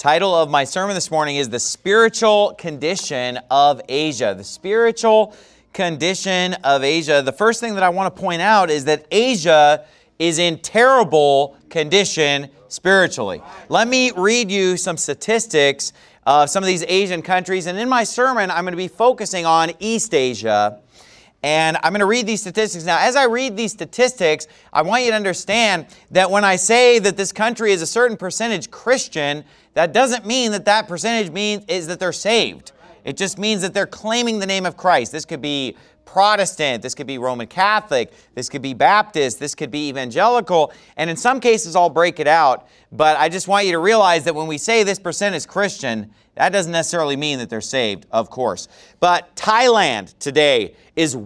Title of my sermon this morning is The Spiritual Condition of Asia. The spiritual condition of Asia. The first thing that I want to point out is that Asia is in terrible condition spiritually. Let me read you some statistics of some of these Asian countries. And in my sermon, I'm going to be focusing on East Asia. And I'm going to read these statistics. Now, as I read these statistics, I want you to understand that when I say that this country is a certain percentage Christian, that doesn't mean that that percentage is that they're saved. It just means that they're claiming the name of Christ. This could be Protestant, this could be Roman Catholic, this could be Baptist, this could be evangelical, and in some cases I'll break it out, but I just want you to realize that when we say this percent is Christian, that doesn't necessarily mean that they're saved, of course. But Thailand today is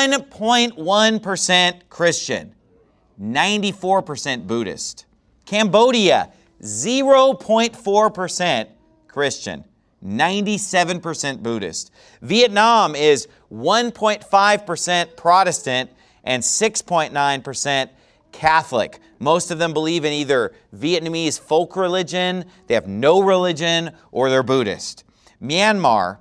1.1% Christian, 94% Buddhist. Cambodia, 0.4% Christian, 97% Buddhist. Vietnam is 1.5% Protestant and 6.9% Catholic. Most of them believe in either Vietnamese folk religion, they have no religion, or they're Buddhist. Myanmar,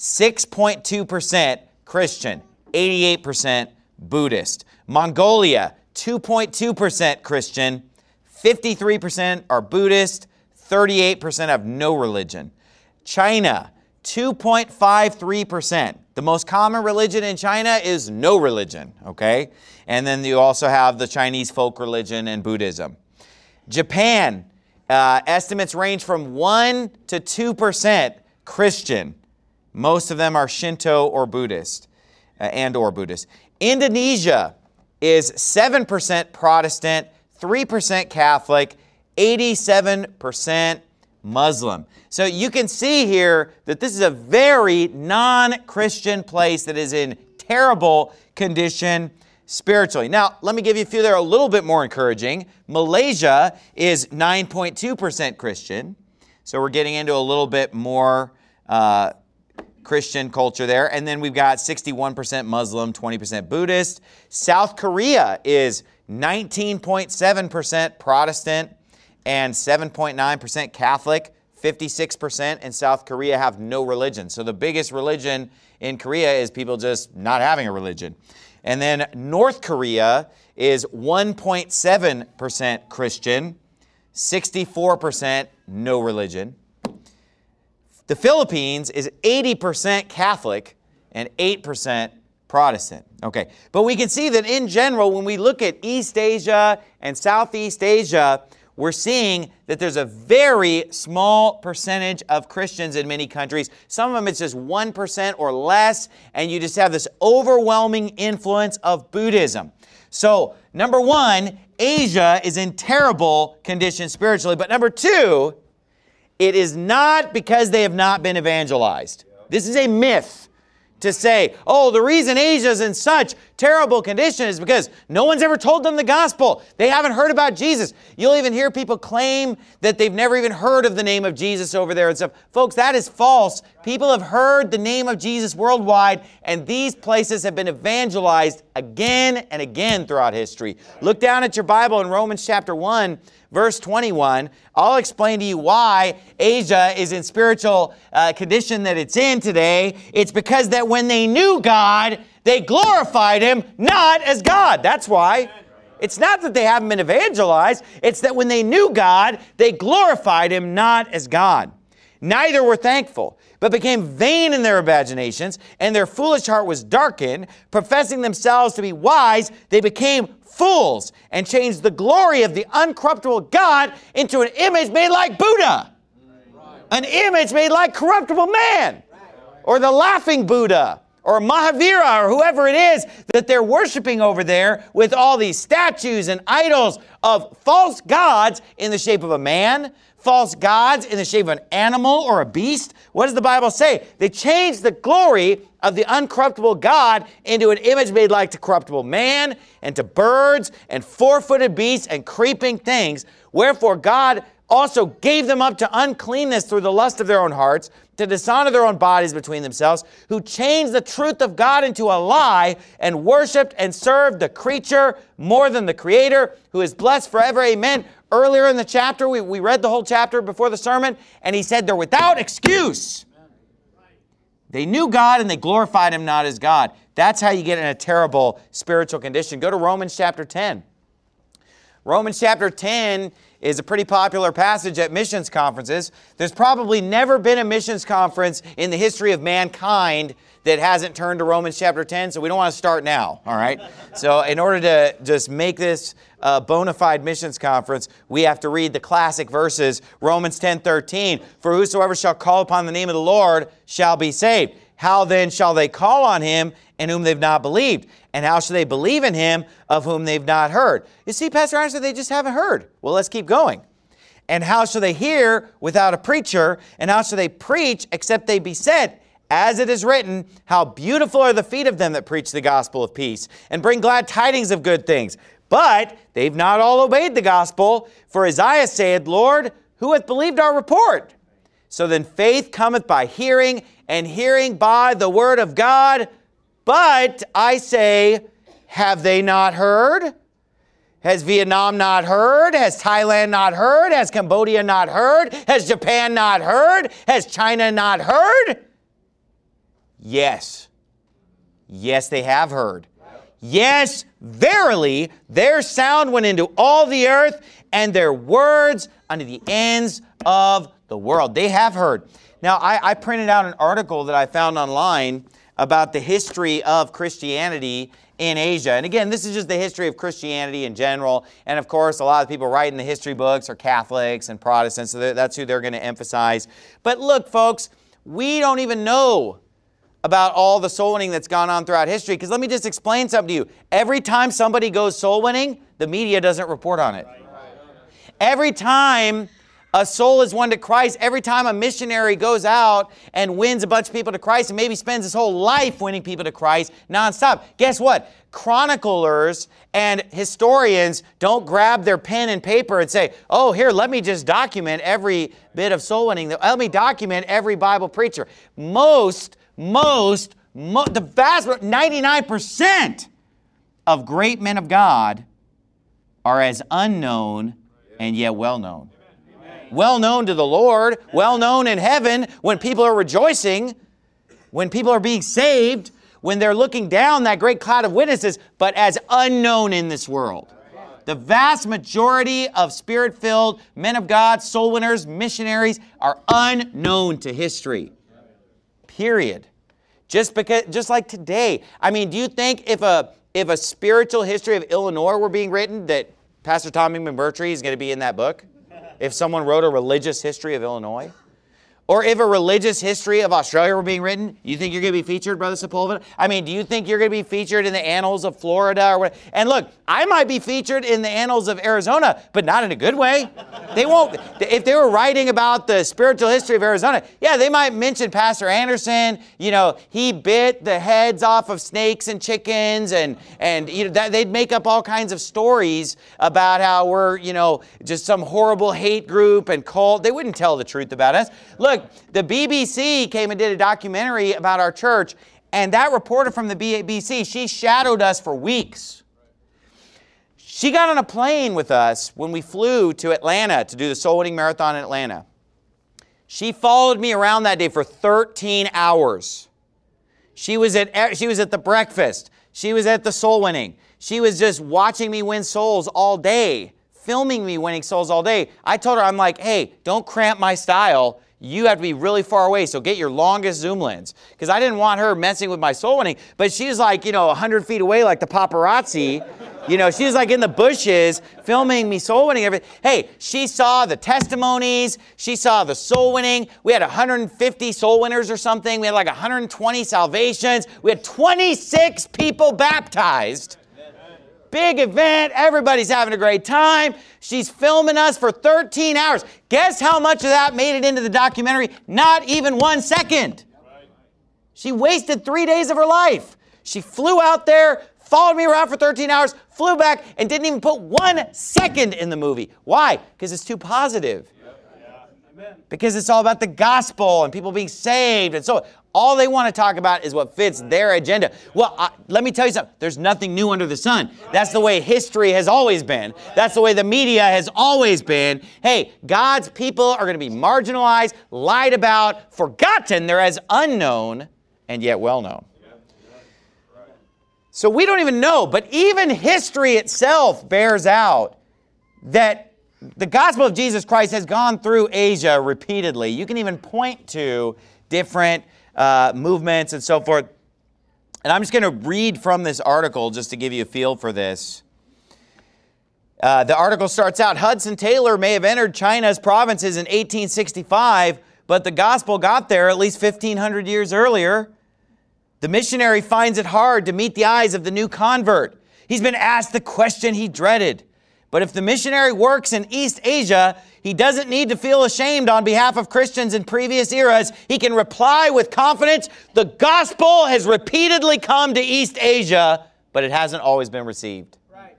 6.2% Christian, 88% Buddhist. Mongolia, 2.2% Christian, 53% are Buddhist, 38% have no religion. China, 2.53%. The most common religion in China is no religion, okay? And then you also have the Chinese folk religion and Buddhism. Japan, estimates range from 1 to 2% Christian. Most of them are Shinto or Buddhist, or Buddhist. Indonesia is 7% Protestant, 3% Catholic, 87% Muslim. So you can see here that this is a very non-Christian place that is in terrible condition spiritually. Now, let me give you a few that are a little bit more encouraging. Malaysia is 9.2% Christian. So we're getting into a little bit more Christian culture there. And then we've got 61% Muslim, 20% Buddhist. South Korea is 19.7% Protestant and 7.9% Catholic. 56% in South Korea have no religion. So the biggest religion in Korea is people just not having a religion. And then North Korea is 1.7% Christian, 64% no religion. The Philippines is 80% Catholic and 8% Protestant. Okay, but we can see that in general, when we look at East Asia and Southeast Asia, we're seeing that there's a very small percentage of Christians in many countries. Some of them it's just 1% or less, and you just have this overwhelming influence of Buddhism. So, number one, Asia is in terrible condition spiritually. But number two, it is not because they have not been evangelized. This is a myth to say, oh, the reason Asia is in such terrible condition is because no one's ever told them the gospel. They haven't heard about Jesus. You'll even hear people claim that they've never even heard of the name of Jesus over there and stuff. Folks, that is false. People have heard the name of Jesus worldwide, and these places have been evangelized again and again throughout history. Look down at your Bible in Romans chapter 1, verse 21. I'll explain to you why Asia is in spiritual condition that it's in today. It's because that when they knew God, they glorified Him not as God. That's why. It's not that they haven't been evangelized. It's that when they knew God, they glorified Him not as God. Neither were thankful, but became vain in their imaginations, and their foolish heart was darkened. Professing themselves to be wise, they became fools and changed the glory of the uncorruptible God into an image made like Buddha, an image made like corruptible man, or the laughing Buddha, or Mahavira, or whoever it is that they're worshiping over there with all these statues and idols of false gods in the shape of a man, false gods in the shape of an animal or a beast. What does the Bible say? They changed the glory of the uncorruptible God into an image made like to corruptible man and to birds and four-footed beasts and creeping things. Wherefore God also gave them up to uncleanness through the lust of their own hearts, to dishonor their own bodies between themselves, who changed the truth of God into a lie and worshiped and served the creature more than the Creator, who is blessed forever. Amen. Earlier in the chapter, we read the whole chapter before the sermon, and he said they're without excuse. They knew God and they glorified Him not as God. That's how you get in a terrible spiritual condition. Go to Romans chapter 10. Romans chapter 10 is a pretty popular passage at missions conferences. There's probably never been a missions conference in the history of mankind that hasn't turned to Romans chapter 10, so we don't want to start now, all right? So in order to just make this a bona fide missions conference, we have to read the classic verses, Romans 10:13. For whosoever shall call upon the name of the Lord shall be saved. How then shall they call on Him in whom they've not believed? And how shall they believe in Him of whom they've not heard? You see, Pastor Anderson, they just haven't heard. Well, let's keep going. And how shall they hear without a preacher? And how shall they preach except they be sent? As it is written, how beautiful are the feet of them that preach the gospel of peace and bring glad tidings of good things. But they've not all obeyed the gospel. For Isaiah saith, Lord, who hath believed our report? So then faith cometh by hearing, and hearing by the word of God. But I say, have they not heard? Has Vietnam not heard? Has Thailand not heard? Has Cambodia not heard? Has Japan not heard? Has China not heard? Yes. Yes, they have heard. Yes, verily, their sound went into all the earth, and their words unto the ends of the world. They have heard. Now, I printed out an article that I found online about the history of Christianity in Asia. And again, this is just the history of Christianity in general. And of course, a lot of people writing the history books are Catholics and Protestants, so that's who they're going to emphasize. But look, folks, we don't even know about all the soul winning that's gone on throughout history. Because let me just explain something to you. Every time somebody goes soul winning, the media doesn't report on it. Every time a soul is won to Christ, every time a missionary goes out and wins a bunch of people to Christ and maybe spends his whole life winning people to Christ nonstop, guess what? Chroniclers and historians don't grab their pen and paper and say, oh, here, let me just document every bit of soul winning. Let me document every Bible preacher. The vast 99% of great men of God are as unknown and yet well known. Well known to the Lord, well known in heaven when people are rejoicing, when people are being saved, when they're looking down that great cloud of witnesses, but as unknown in this world. The vast majority of Spirit-filled men of God, soul winners, missionaries are unknown to history. Period. Just like today. I mean, do you think if a spiritual history of Illinois were being written that Pastor Tommy McMurtry is going to be in that book? If someone wrote a religious history of Illinois? Or if a religious history of Australia were being written, you think you're going to be featured, Brother Sepulveda? I mean, do you think you're going to be featured in the annals of Florida or what? And look, I might be featured in the annals of Arizona, but not in a good way. They won't. If they were writing about the spiritual history of Arizona, yeah, they might mention Pastor Anderson. You know, he bit the heads off of snakes and chickens, and you know, they'd make up all kinds of stories about how we're, you know, just some horrible hate group and cult. They wouldn't tell the truth about us. Look, the BBC came and did a documentary about our church, and that reporter from the BBC, she shadowed us for weeks. She got on a plane with us when we flew to Atlanta to do the Soul Winning Marathon in Atlanta. She followed me around that day for 13 hours. She was at the breakfast. She was at the soul winning. She was just watching me win souls all day, filming me winning souls all day. I told her, I'm like, hey, don't cramp my style. You have to be really far away, so get your longest zoom lens. Because I didn't want her messing with my soul winning. But she's like, you know, 100 feet away like the paparazzi. You know, she's like in the bushes filming me soul winning. Everything. Hey, she saw the testimonies. She saw the soul winning. We had 150 soul winners or something. We had like 120 salvations. We had 26 people baptized. Big event. Everybody's having a great time. She's filming us for 13 hours. Guess how much of that made it into the documentary? Not even 1 second. She wasted 3 days of her life. She flew out there, followed me around for 13 hours, flew back, and didn't even put 1 second in the movie. Why? Because it's too positive. Because it's all about the gospel and people being saved. And so all they want to talk about is what fits their agenda. Well, let me tell you something. There's nothing new under the sun. That's the way history has always been. That's the way the media has always been. Hey, God's people are going to be marginalized, lied about, forgotten. They're as unknown and yet well known. So we don't even know, but even history itself bears out that the gospel of Jesus Christ has gone through Asia repeatedly. You can even point to different movements and so forth. And I'm just going to read from this article just to give you a feel for this. The article starts out, Hudson Taylor may have entered China's provinces in 1865, but the gospel got there at least 1,500 years earlier. The missionary finds it hard to meet the eyes of the new convert. He's been asked the question he dreaded. But if the missionary works in East Asia, he doesn't need to feel ashamed on behalf of Christians in previous eras. He can reply with confidence, the gospel has repeatedly come to East Asia, but it hasn't always been received. Right.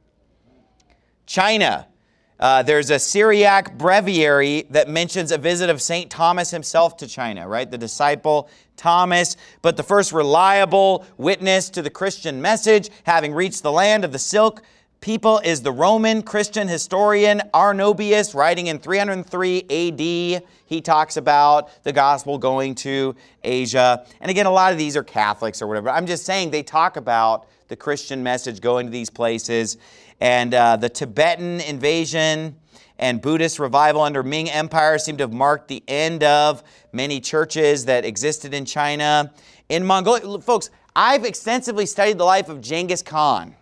China. There's a Syriac breviary that mentions a visit of St. Thomas himself to China, right? The disciple Thomas, but the first reliable witness to the Christian message, having reached the land of the silk people, is the Roman Christian historian Arnobius, writing in 303 AD. He talks about the gospel going to Asia. And again, a lot of these are Catholics or whatever. I'm just saying they talk about the Christian message going to these places. And the Tibetan invasion and Buddhist revival under Ming Empire seem to have marked the end of many churches that existed in China. In Mongolia, folks, I've extensively studied the life of Genghis Khan.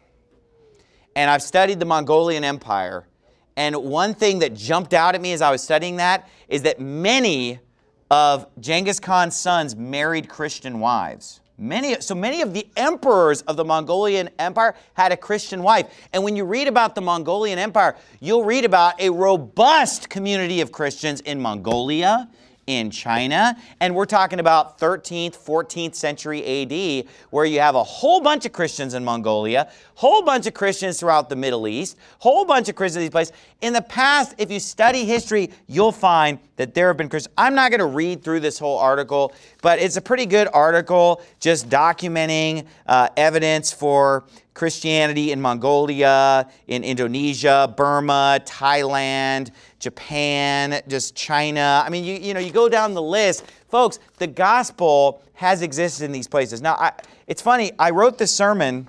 And I've studied the Mongolian Empire. And one thing that jumped out at me as I was studying that is that many of Genghis Khan's sons married Christian wives. So many of the emperors of the Mongolian Empire had a Christian wife. And when you read about the Mongolian Empire, you'll read about a robust community of Christians in Mongolia, in China, and we're talking about 13th, 14th century AD, where you have a whole bunch of Christians in Mongolia, whole bunch of Christians throughout the Middle East, whole bunch of Christians in these places. In the past, if you study history, you'll find that there have been Christians. I'm not going to read through this whole article, but it's a pretty good article just documenting evidence for Christianity in Mongolia, in Indonesia, Burma, Thailand, Japan, just China. I mean, you go down the list. Folks, the gospel has existed in these places. Now, it's funny, I wrote this sermon,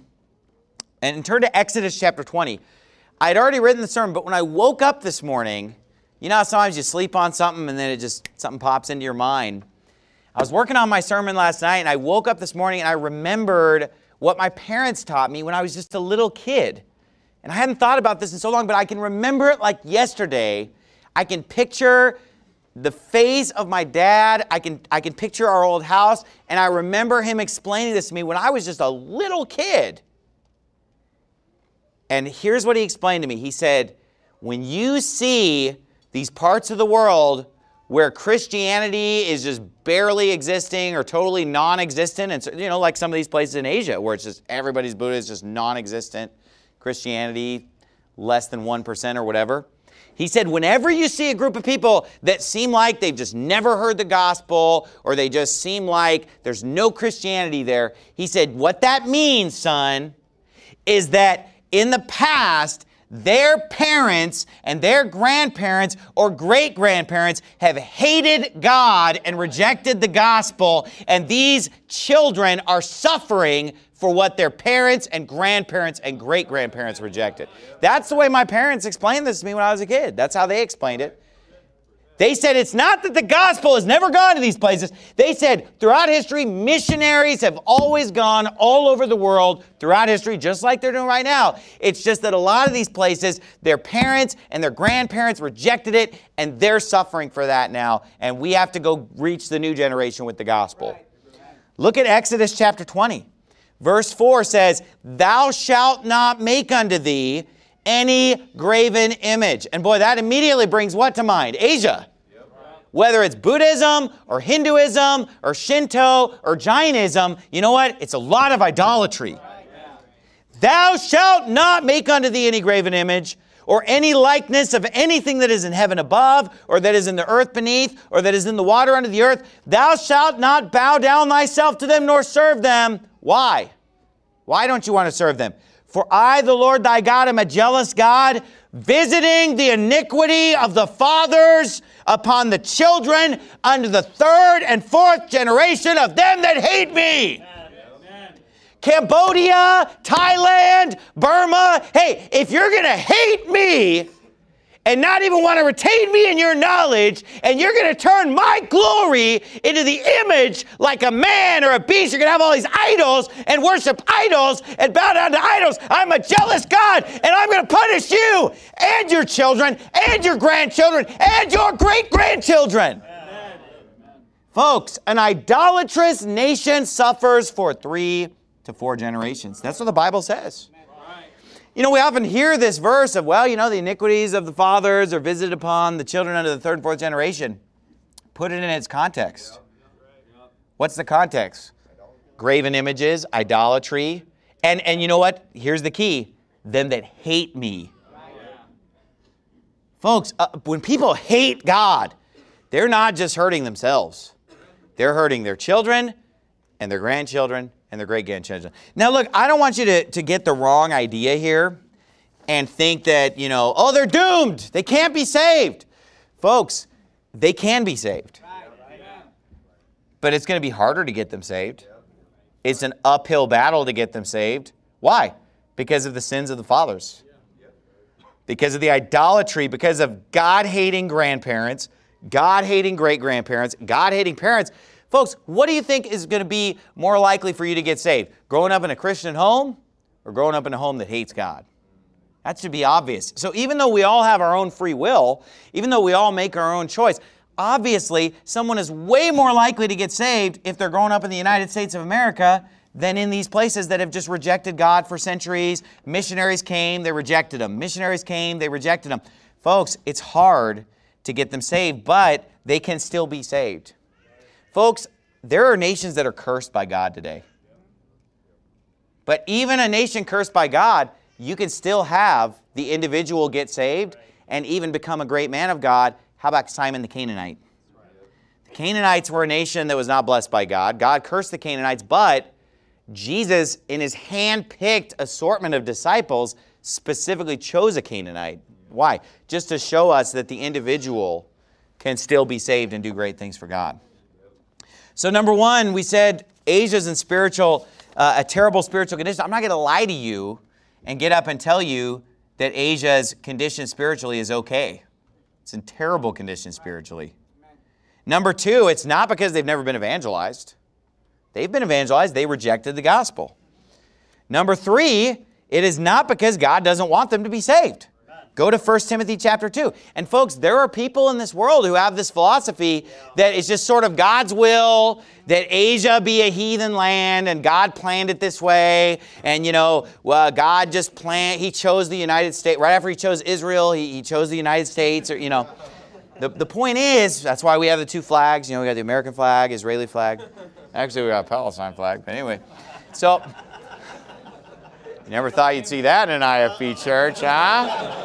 and turn to Exodus chapter 20. I'd already written the sermon, but when I woke up this morning, you know how sometimes you sleep on something and then something pops into your mind. I was working on my sermon last night, and I woke up this morning and I remembered what my parents taught me when I was just a little kid. And I hadn't thought about this in so long, but I can remember it like yesterday. I can picture the face of my dad. I can picture our old house, and I remember him explaining this to me when I was just a little kid. And here's what he explained to me. He said, when you see these parts of the world where Christianity is just barely existing or totally non-existent, and like some of these places in Asia where it's just everybody's Buddha is just non-existent, Christianity less than 1% or whatever. He said, whenever you see a group of people that seem like they've just never heard the gospel, or they just seem like there's no Christianity there, he said, what that means, son, is that in the past, their parents and their grandparents or great-grandparents have hated God and rejected the gospel, and these children are suffering for what their parents and grandparents and great-grandparents rejected. That's the way my parents explained this to me when I was a kid. That's how they explained it. They said it's not that the gospel has never gone to these places. They said throughout history, missionaries have always gone all over the world throughout history, just like they're doing right now. It's just that a lot of these places, their parents and their grandparents rejected it, and they're suffering for that now. And we have to go reach the new generation with the gospel. Look at Exodus chapter 20. Verse 4 says, "Thou shalt not make unto thee any graven image." And boy, that immediately brings what to mind? Asia. Whether it's Buddhism or Hinduism or Shinto or Jainism, you know what? It's a lot of idolatry. Thou shalt not make unto thee any graven image, or any likeness of anything that is in heaven above, or that is in the earth beneath, or that is in the water under the earth, thou shalt not bow down thyself to them, nor serve them. Why? Why don't you want to serve them? For I, the Lord thy God, am a jealous God, visiting the iniquity of the fathers upon the children unto the third and fourth generation of them that hate me. Amen. Cambodia, Thailand, Burma. Hey, if you're going to hate me and not even want to retain me in your knowledge, and you're going to turn my glory into the image like a man or a beast, you're going to have all these idols and worship idols and bow down to idols. I'm a jealous God, and I'm going to punish you and your children and your grandchildren and your great-grandchildren. Amen. Folks, an idolatrous nation suffers for 3 to 4 generations. That's what the Bible says. You know, we often hear this verse of, well, you know, the iniquities of the fathers are visited upon the children under the 3rd and 4th generation. Put it in its context. What's the context? Graven images, idolatry. And you know what? Here's the key. Them that hate me. Folks, when people hate God, they're not just hurting themselves. They're hurting their children and their grandchildren and their great-grandchildren. Now, look, I don't want you to get the wrong idea here and think that, you know, oh, they're doomed. They can't be saved. Folks, they can be saved. But it's going to be harder to get them saved. It's an uphill battle to get them saved. Why? Because of the sins of the fathers. Because of the idolatry, because of God-hating grandparents, God-hating great-grandparents, God-hating parents. Folks, what do you think is going to be more likely for you to get saved? Growing up in a Christian home or growing up in a home that hates God? That should be obvious. So even though we all have our own free will, even though we all make our own choice, obviously someone is way more likely to get saved if they're growing up in the United States of America than in these places that have just rejected God for centuries. Missionaries came, they rejected them. Missionaries came, they rejected them. Folks, it's hard to get them saved, but they can still be saved. Folks, there are nations that are cursed by God today. But even a nation cursed by God, you can still have the individual get saved and even become a great man of God. How about Simon the Canaanite? The Canaanites were a nation that was not blessed by God. God cursed the Canaanites, but Jesus, in his hand-picked assortment of disciples, specifically chose a Canaanite. Why? Just to show us that the individual can still be saved and do great things for God. So number one, we said Asia's in a terrible spiritual condition. I'm not going to lie to you and get up and tell you that Asia's condition spiritually is okay. It's in terrible condition spiritually. Number two, it's not because they've never been evangelized. They've been evangelized. They rejected the gospel. Number three, it is not because God doesn't want them to be saved. Go to 1 Timothy chapter 2. And folks, there are people in this world who have this philosophy that it's just sort of God's will that Asia be a heathen land and God planned it this way. And, you know, God just He chose the United States. Right after He chose Israel, He chose the United States. Or, you know, the point is, that's why we have the two flags. You know, we got the American flag, Israeli flag. Actually, we got a Palestine flag. But anyway, so you never thought you'd see that in an IFB church, huh?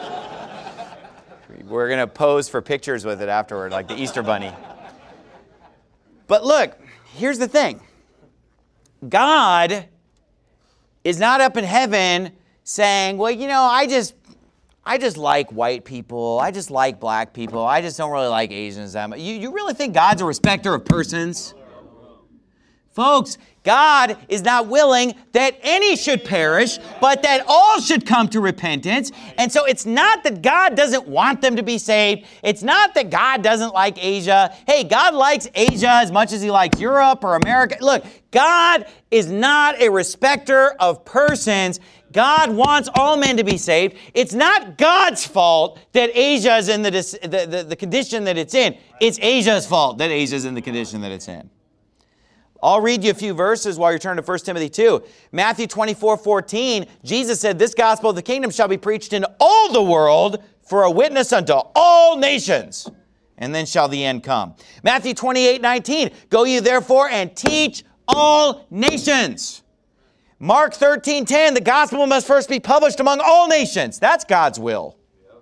We're going to pose for pictures with it afterward, like the Easter Bunny. But look, here's the thing. God is not up in heaven saying, well, you know, I just like white people. I just like black people. I just don't really like Asians that much. You really think God's a respecter of persons? Folks, God is not willing that any should perish, but that all should come to repentance. And so it's not that God doesn't want them to be saved. It's not that God doesn't like Asia. Hey, God likes Asia as much as He likes Europe or America. Look, God is not a respecter of persons. God wants all men to be saved. It's not God's fault that Asia is in the condition that it's in. It's Asia's fault that Asia is in the condition that it's in. I'll read you a few verses while you're turning to 1 Timothy 2. Matthew 24:14, Jesus said, this gospel of the kingdom shall be preached in all the world for a witness unto all nations, and then shall the end come. Matthew 28:19, go ye therefore and teach all nations. Mark 13:10, the gospel must first be published among all nations. That's God's will.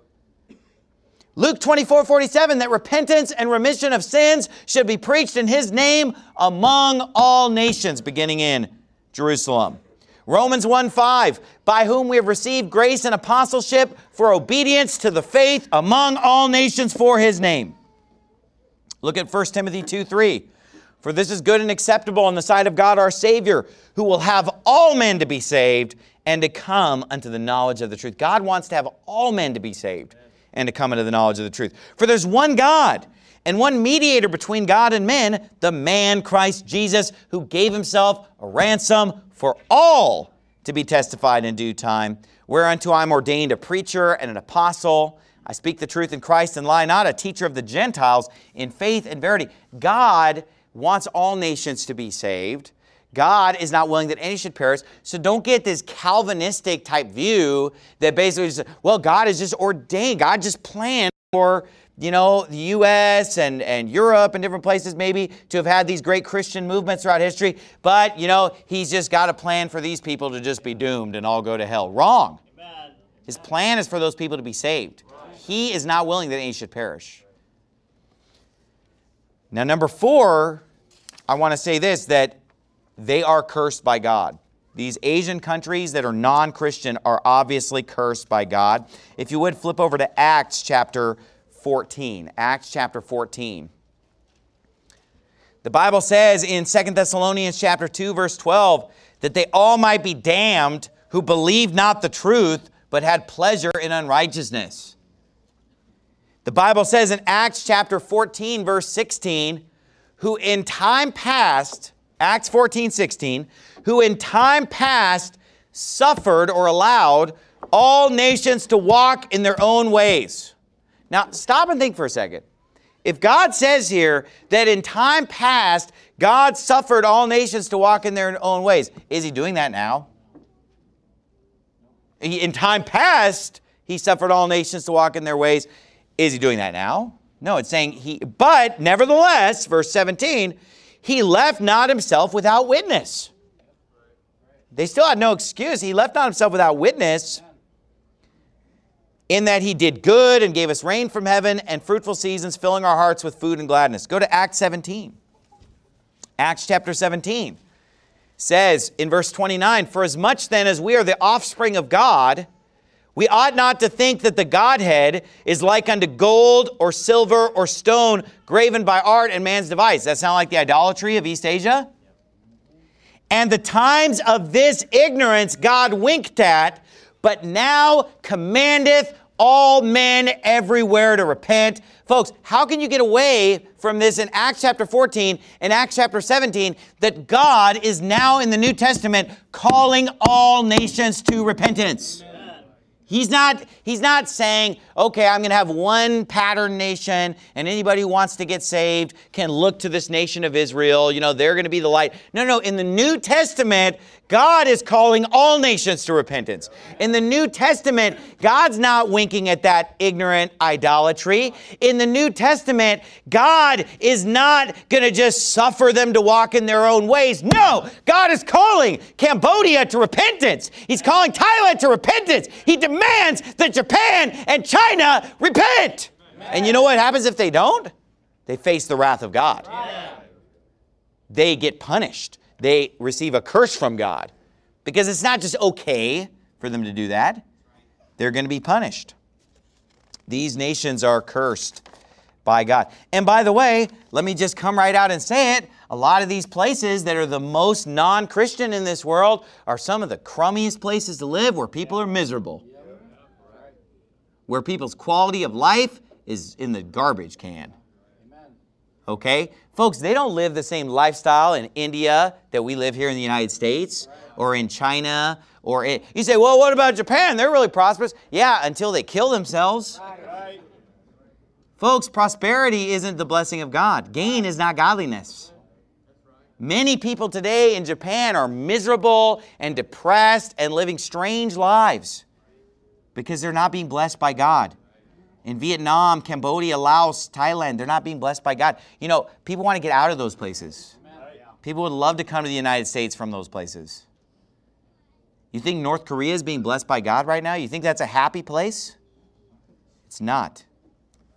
Luke 24:47, that repentance and remission of sins should be preached in his name among all nations, beginning in Jerusalem. Romans 1:5, by whom we have received grace and apostleship for obedience to the faith among all nations for his name. Look at 1 Timothy 2:3. For this is good and acceptable in the sight of God our Savior, who will have all men to be saved and to come unto the knowledge of the truth. God wants to have all men to be saved and to come into the knowledge of the truth. For there's one God and one mediator between God and men, the man Christ Jesus, who gave himself a ransom for all to be testified in due time, whereunto I am ordained a preacher and an apostle. I speak the truth in Christ and lie not, a teacher of the Gentiles in faith and verity. God wants all nations to be saved. God is not willing that any should perish. So don't get this Calvinistic type view that basically says, well, God is just ordained. God just planned for, the U.S. and Europe and different places maybe to have had these great Christian movements throughout history. But, he's just got a plan for these people to just be doomed and all go to hell. Wrong. Amen. His plan is for those people to be saved. Right. He is not willing that any should perish. Now, number 4, I want to say this, that they are cursed by God. These Asian countries that are non-Christian are obviously cursed by God. If you would, flip over to Acts chapter 14. Acts chapter 14. The Bible says in 2 Thessalonians chapter 2, verse 12, that they all might be damned who believed not the truth, but had pleasure in unrighteousness. The Bible says in Acts chapter 14, verse 16, who in time past, Acts 14:16, who in time past suffered or allowed all nations to walk in their own ways. Now, stop and think for a second. If God says here that in time past, God suffered all nations to walk in their own ways, is he doing that now? In time past, he suffered all nations to walk in their ways. Is he doing that now? No, it's saying but nevertheless, verse 17, he left not himself without witness. They still had no excuse. He left not himself without witness, in that he did good and gave us rain from heaven and fruitful seasons, filling our hearts with food and gladness. Go to Acts 17. Acts chapter 17 says in verse 29, for as much then as we are the offspring of God, we ought not to think that the Godhead is like unto gold or silver or stone graven by art and man's device. Does that sound like the idolatry of East Asia? And the times of this ignorance God winked at, but now commandeth all men everywhere to repent. Folks, how can you get away from this in Acts chapter 14 and Acts chapter 17, that God is now in the New Testament calling all nations to repentance? He's not saying, okay, I'm going to have one pattern nation, and anybody who wants to get saved can look to this nation of Israel. They're going to be the light. No. In the New Testament, God is calling all nations to repentance. In the New Testament, God's not winking at that ignorant idolatry. In the New Testament, God is not going to just suffer them to walk in their own ways. No, God is calling Cambodia to repentance. He's calling Thailand to repentance. He demands that Japan and China repent. And you know what happens if they don't? They face the wrath of God. They get punished. They receive a curse from God, because it's not just okay for them to do that. They're going to be punished. These nations are cursed by God. And by the way, let me just come right out and say it. A lot of these places that are the most non-Christian in this world are some of the crummiest places to live, where people are miserable, where people's quality of life is in the garbage can. Okay? Folks, they don't live the same lifestyle in India that we live here in the United States, or in China, you say, well, what about Japan? They're really prosperous. Yeah, until they kill themselves. Right. Folks, prosperity isn't the blessing of God. Gain is not godliness. Many people today in Japan are miserable and depressed and living strange lives because they're not being blessed by God. In Vietnam, Cambodia, Laos, Thailand, they're not being blessed by God. People want to get out of those places. People would love to come to the United States from those places. You think North Korea is being blessed by God right now? You think that's a happy place? It's not.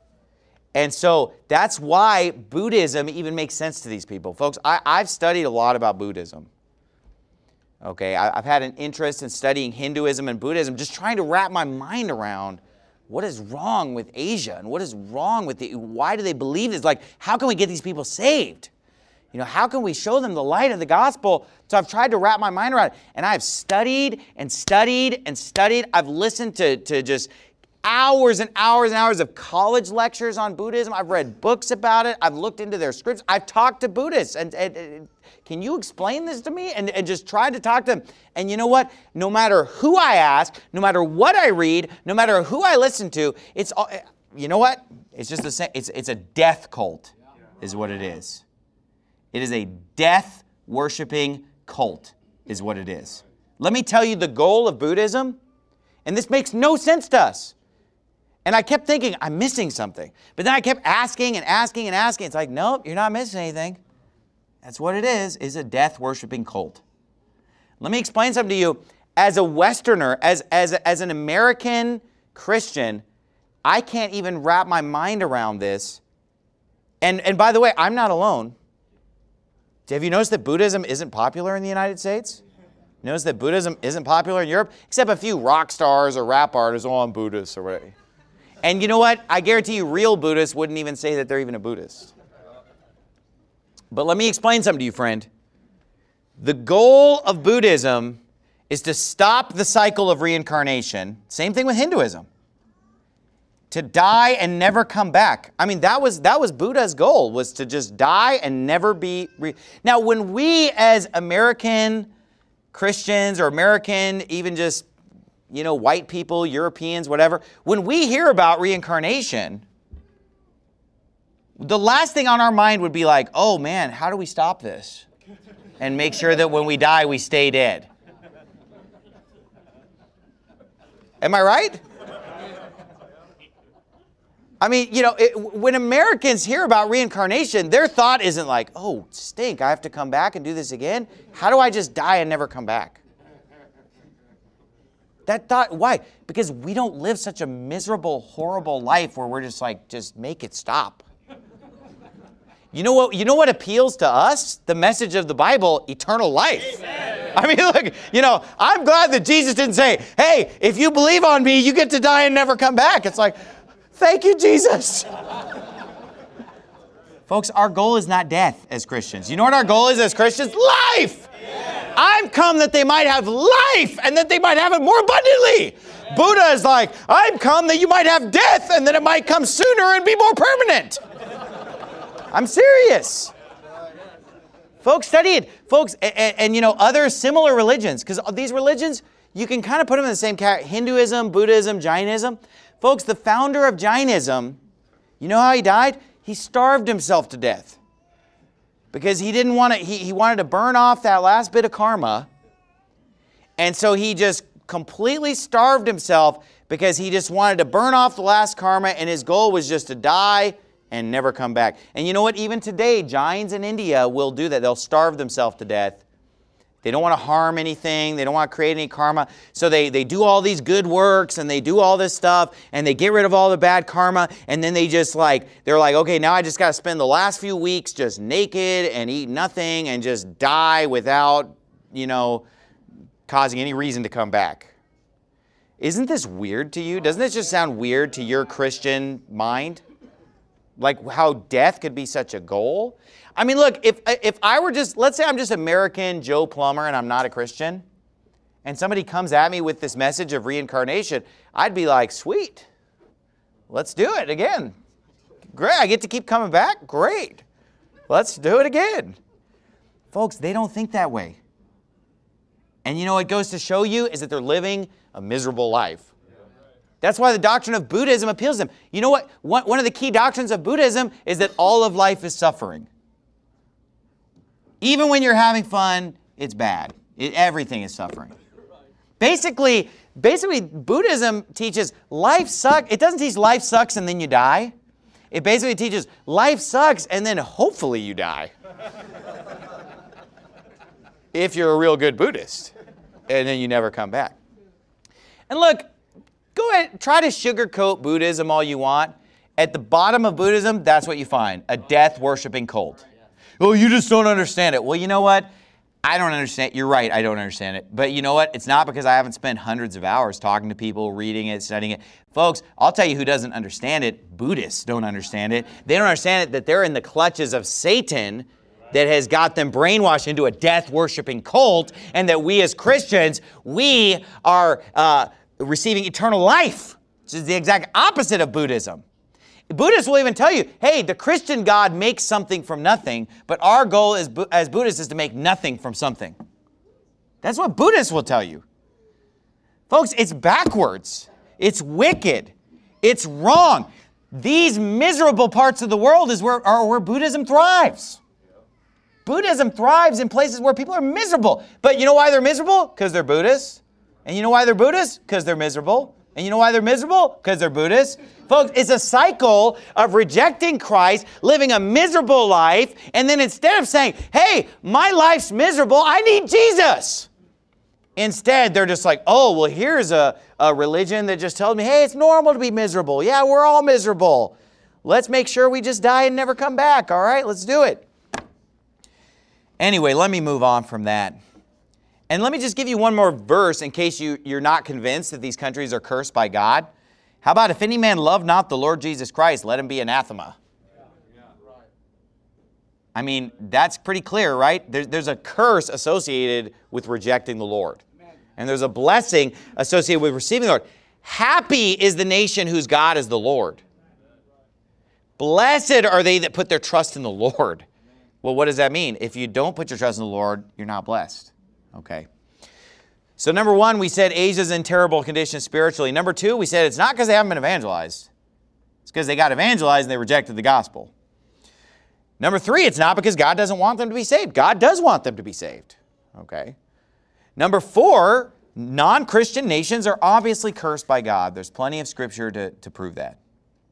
And so that's why Buddhism even makes sense to these people. Folks, I've studied a lot about Buddhism. Okay, I've had an interest in studying Hinduism and Buddhism, just trying to wrap my mind around what is wrong with Asia and what is wrong with why do they believe this? Like, how can we get these people saved? You know, how can we show them the light of the gospel? So I've tried to wrap my mind around it. And I've studied and studied and studied. I've listened to just hours and hours and hours of college lectures on Buddhism. I've read books about it. I've looked into their scripts. I've talked to Buddhists. And can you explain this to me? And just tried to talk to them. And you know what? No matter who I ask, no matter what I read, no matter who I listen to, it's all, you know what? It's just the same. It's a death cult is what it is. It is a death-worshiping cult is what it is. Let me tell you the goal of Buddhism, and this makes no sense to us. And I kept thinking, I'm missing something. But then I kept asking and asking and asking. It's like, nope, you're not missing anything. That's what it is a death-worshiping cult. Let me explain something to you. As a Westerner, as an American Christian, I can't even wrap my mind around this. And by the way, I'm not alone. Have you noticed that Buddhism isn't popular in the United States? Notice that Buddhism isn't popular in Europe? Except a few rock stars or rap artists, oh, I'm Buddhist or whatever. And you know what? I guarantee you real Buddhists wouldn't even say that they're even a Buddhist. But let me explain something to you, friend. The goal of Buddhism is to stop the cycle of reincarnation. Same thing with Hinduism. To die and never come back. I mean, that was Buddha's goal, was to just die and never be... Now, when we as American Christians or American, even just, you know, white people, Europeans, whatever, when we hear about reincarnation, the last thing on our mind would be like, oh man, how do we stop this? And make sure that when we die, we stay dead. Am I right? I mean, you know, when Americans hear about reincarnation, their thought isn't like, oh, stink, I have to come back and do this again? How do I just die and never come back? That thought, why? Because we don't live such a miserable, horrible life where we're just like, just make it stop. You know what appeals to us? The message of the Bible, eternal life. Amen. I mean, look, you know, I'm glad that Jesus didn't say, hey, if you believe on me, you get to die and never come back. It's like, thank you, Jesus. Folks, our goal is not death as Christians. You know what our goal is as Christians? Life! Yeah. I'm come that they might have life and that they might have it more abundantly. Yeah. Buddha is like, I'm come that you might have death and that it might come sooner and be more permanent. I'm serious. Folks, study it. Folks, and you know, other similar religions, because these religions, you can kind of put them in the same category. Hinduism, Buddhism, Jainism. Folks, the founder of Jainism, you know how he died? He starved himself to death. Because he didn't want to, he wanted to burn off that last bit of karma. And so he just completely starved himself because he just wanted to burn off the last karma, and his goal was just to die and never come back. And you know what? Even today, Jains in India will do that. They'll starve themselves to death. They don't want to harm anything. They don't want to create any karma. So they do all these good works and they do all this stuff and they get rid of all the bad karma. And then they just they're like, okay, now I just got to spend the last few weeks just naked and eat nothing and just die without, you know, causing any reason to come back. Isn't this weird to you? Doesn't this just sound weird to your Christian mind? Like how death could be such a goal? I mean, look, if I were just, let's say I'm just American Joe Plumber and I'm not a Christian, and somebody comes at me with this message of reincarnation, I'd be like, sweet, let's do it again. Great, I get to keep coming back? Great, let's do it again. Folks, they don't think that way. And you know what it goes to show you is that they're living a miserable life. That's why the doctrine of Buddhism appeals to them. You know what? One of the key doctrines of Buddhism is that all of life is suffering. Even when you're having fun, it's bad. Everything is suffering. Basically, Buddhism teaches life sucks. It doesn't teach life sucks and then you die. It basically teaches life sucks and then hopefully you die. If you're a real good Buddhist. And then you never come back. And look, go ahead, try to sugarcoat Buddhism all you want. At the bottom of Buddhism, that's what you find, a death-worshiping cult. Oh, you just don't understand it. Well, you know what? I don't understand. You're right, I don't understand it. But you know what? It's not because I haven't spent hundreds of hours talking to people, reading it, studying it. Folks, I'll tell you who doesn't understand it. Buddhists don't understand it. They don't understand it that they're in the clutches of Satan that has got them brainwashed into a death-worshiping cult, and that we as Christians, we are receiving eternal life, which is the exact opposite of Buddhism. Buddhists will even tell you, hey, the Christian God makes something from nothing, but our goal as Buddhists is to make nothing from something. That's what Buddhists will tell you. Folks, it's backwards. It's wicked. It's wrong. These miserable parts of the world are where Buddhism thrives. Buddhism thrives in places where people are miserable. But you know why they're miserable? Because they're Buddhists. And you know why they're Buddhists? Because they're miserable. And you know why they're miserable? Because they're Buddhists. Folks, it's a cycle of rejecting Christ, living a miserable life, and then instead of saying, hey, my life's miserable, I need Jesus. Instead, they're just like, oh, well, here's a religion that just tells me, hey, it's normal to be miserable. Yeah, we're all miserable. Let's make sure we just die and never come back, all right? Let's do it. Anyway, let me move on from that. And let me just give you one more verse in case you're not convinced that these countries are cursed by God. How about, if any man love not the Lord Jesus Christ, let him be anathema. I mean, that's pretty clear, right? There's a curse associated with rejecting the Lord. And there's a blessing associated with receiving the Lord. Happy is the nation whose God is the Lord. Blessed are they that put their trust in the Lord. Well, what does that mean? If you don't put your trust in the Lord, you're not blessed. Okay. So number one, we said Asia's in terrible condition spiritually. Number two, we said it's not because they haven't been evangelized. It's because they got evangelized and they rejected the gospel. Number three, it's not because God doesn't want them to be saved. God does want them to be saved. Okay. Number four, non-Christian nations are obviously cursed by God. There's plenty of scripture to prove that.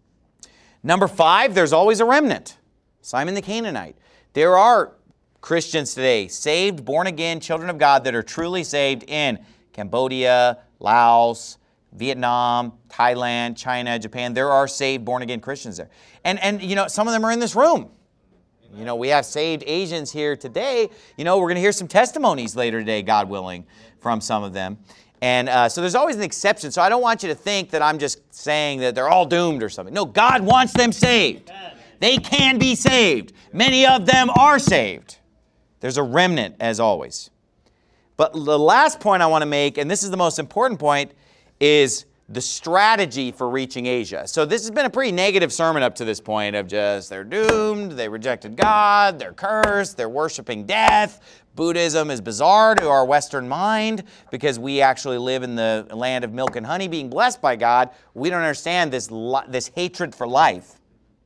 Number five, there's always a remnant. Simon the Canaanite. There are Christians today, saved, born-again, children of God that are truly saved in Cambodia, Laos, Vietnam, Thailand, China, Japan. There are saved, born-again Christians there. And you know, some of them are in this room. You know, we have saved Asians here today. You know, we're going to hear some testimonies later today, God willing, from some of them. And so there's always an exception. So I don't want you to think that I'm just saying that they're all doomed or something. No, God wants them saved. They can be saved. Many of them are saved. There's a remnant, as always. But the last point I want to make, and this is the most important point, is the strategy for reaching Asia. So this has been a pretty negative sermon up to this point of just they're doomed, they rejected God, they're cursed, they're worshiping death. Buddhism is bizarre to our Western mind because we actually live in the land of milk and honey being blessed by God. We don't understand this hatred for life.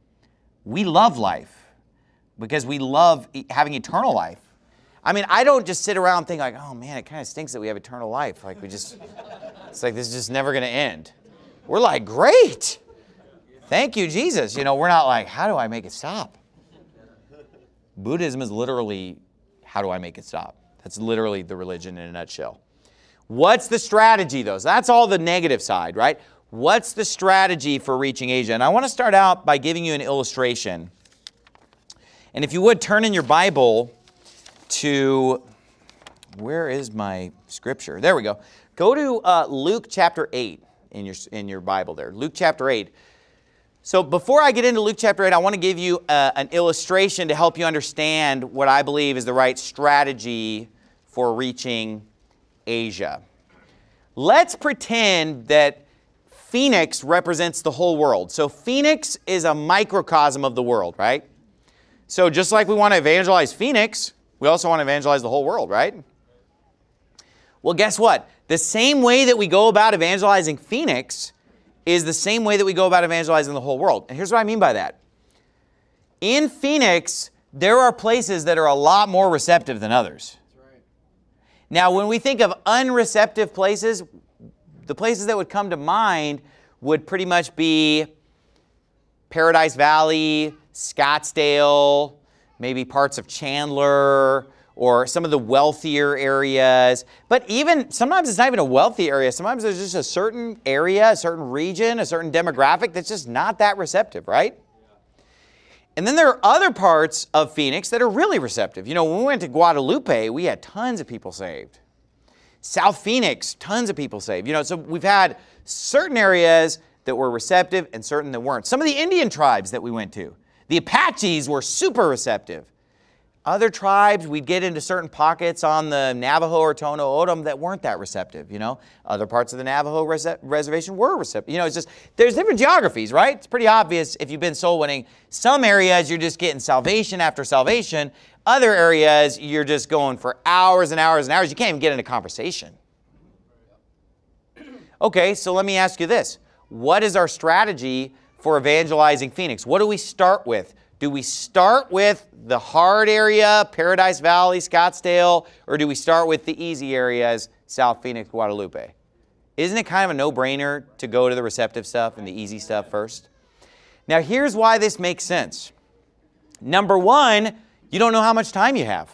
We love life because we love having eternal life. I mean, I don't just sit around and think like, oh man, it kind of stinks that we have eternal life. Like it's like this is just never going to end. We're like, great. Thank you, Jesus. You know, we're not like, how do I make it stop? Buddhism is literally, how do I make it stop? That's literally the religion in a nutshell. What's the strategy though? So that's all the negative side, right? What's the strategy for reaching Asia? And I want to start out by giving you an illustration. And if you would, turn in your Bible to, where is my scripture? There we go. Go to Luke chapter 8 in your Bible there. Luke chapter 8. So before I get into Luke chapter 8, I want to give you an illustration to help you understand what I believe is the right strategy for reaching Asia. Let's pretend that Phoenix represents the whole world. So Phoenix is a microcosm of the world, right? So just like we want to evangelize Phoenix, we also want to evangelize the whole world, right? Well, guess what? The same way that we go about evangelizing Phoenix is the same way that we go about evangelizing the whole world. And here's what I mean by that. In Phoenix, there are places that are a lot more receptive than others. That's right. Now, when we think of unreceptive places, the places that would come to mind would pretty much be Paradise Valley, Scottsdale, maybe parts of Chandler, or some of the wealthier areas. But even sometimes it's not even a wealthy area. Sometimes there's just a certain area, a certain region, a certain demographic that's just not that receptive, right? And then there are other parts of Phoenix that are really receptive. You know, when we went to Guadalupe, we had tons of people saved. South Phoenix, tons of people saved. You know, so we've had certain areas that were receptive and certain that weren't. Some of the Indian tribes that we went to, the Apaches were super receptive. Other tribes, we'd get into certain pockets on the Navajo or Tohono O'odham that weren't that receptive, you know. Other parts of the Navajo reservation were receptive. You know, it's just, there's different geographies, right? It's pretty obvious if you've been soul winning. Some areas, you're just getting salvation after salvation. Other areas, you're just going for hours and hours and hours. You can't even get into conversation. Okay, so let me ask you this. What is our strategy for evangelizing Phoenix? What do we start with? Do we start with the hard area, Paradise Valley, Scottsdale, or do we start with the easy areas, South Phoenix, Guadalupe? Isn't it kind of a no-brainer to go to the receptive stuff and the easy stuff first? Now, here's why this makes sense. Number one, you don't know how much time you have.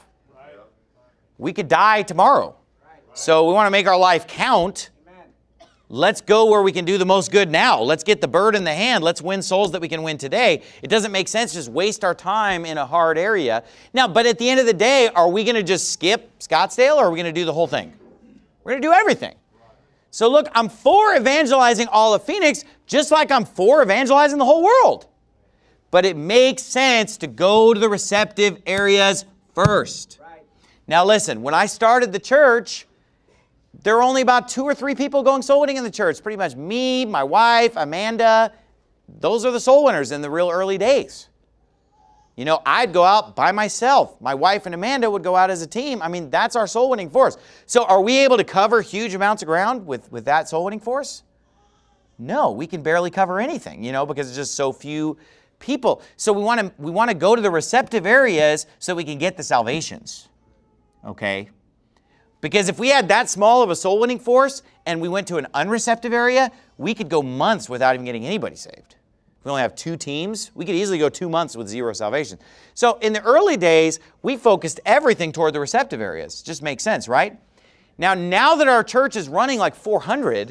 We could die tomorrow. So we want to make our life count. Let's go where we can do the most good now. Let's get the bird in the hand. Let's win souls that we can win today. It doesn't make sense to just waste our time in a hard area. Now, but at the end of the day, are we going to just skip Scottsdale or are we going to do the whole thing? We're going to do everything. So look, I'm for evangelizing all of Phoenix, just like I'm for evangelizing the whole world. But it makes sense to go to the receptive areas first. Right. Now listen, when I started the church, there were only about 2 or 3 people going soul winning in the church. Pretty much me, my wife, Amanda. Those are the soul winners in the real early days. You know, I'd go out by myself. My wife and Amanda would go out as a team. I mean, that's our soul winning force. So are we able to cover huge amounts of ground with that soul winning force? No, we can barely cover anything, you know, because it's just so few people. So we want to go to the receptive areas so we can get the salvations. Okay? Because if we had that small of a soul winning force and we went to an unreceptive area, we could go months without even getting anybody saved. If we only have 2 teams, we could easily go 2 months with 0 salvation. So in the early days, we focused everything toward the receptive areas. Just makes sense, right? Now that our church is running like 400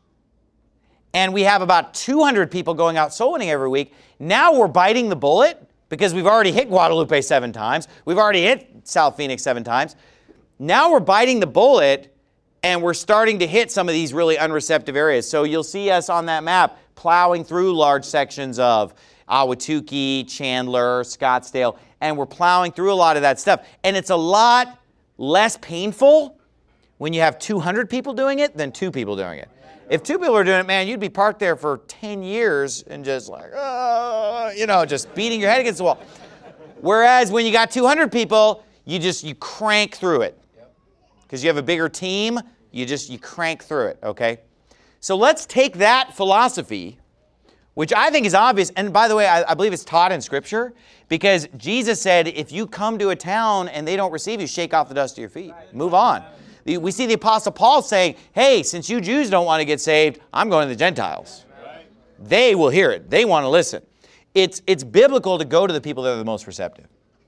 and we have about 200 people going out soul winning every week, now we're biting the bullet because we've already hit Guadalupe 7 times. We've already hit South Phoenix 7 times. Now we're biting the bullet and we're starting to hit some of these really unreceptive areas. So you'll see us on that map plowing through large sections of Ahwatukee, Chandler, Scottsdale, and we're plowing through a lot of that stuff. And it's a lot less painful when you have 200 people doing it than 2 people doing it. If 2 people are doing it, man, you'd be parked there for 10 years and just like, you know, just beating your head against the wall. Whereas when you got 200 people, you crank through it. Because you have a bigger team, you crank through it, okay? So let's take that philosophy, which I think is obvious, and by the way, I believe it's taught in Scripture, because Jesus said, if you come to a town and they don't receive you, shake off the dust of your feet. Move on. We see the Apostle Paul saying, hey, since you Jews don't want to get saved, I'm going to the Gentiles. They will hear it. They want to listen. It's biblical to go to the people that are the most receptive.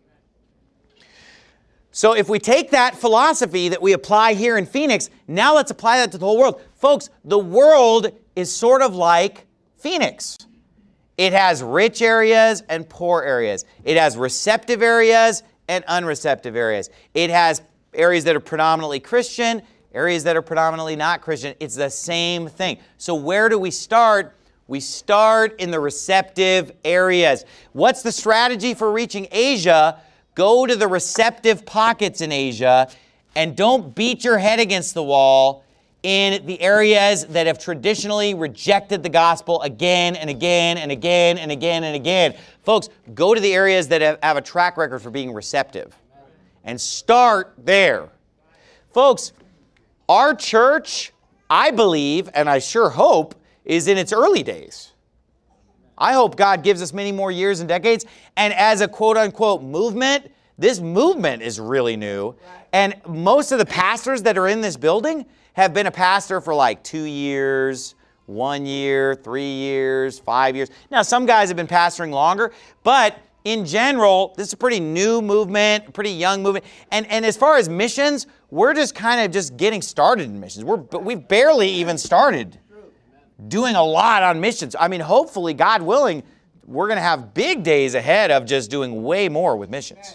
So if we take that philosophy that we apply here in Phoenix, now let's apply that to the whole world. Folks, the world is sort of like Phoenix. It has rich areas and poor areas. It has receptive areas and unreceptive areas. It has areas that are predominantly Christian, areas that are predominantly not Christian. It's the same thing. So where do we start? We start in the receptive areas. What's the strategy for reaching Asia? Go to the receptive pockets in Asia and don't beat your head against the wall in the areas that have traditionally rejected the gospel again and again and again and again and again. Folks, go to the areas that have a track record for being receptive and start there. Folks, our church, I believe, and I sure hope, is in its early days. I hope God gives us many more years and decades. And as a quote-unquote movement, this movement is really new. And most of the pastors that are in this building have been a pastor for like 2 years, 1 year, 3 years, 5 years. Now, some guys have been pastoring longer, but in general, this is a pretty new movement, pretty young movement. And as far as missions, we're just kind of just getting started in missions. We've barely even started doing a lot on missions. I mean, hopefully, God willing, we're going to have big days ahead of just doing way more with missions.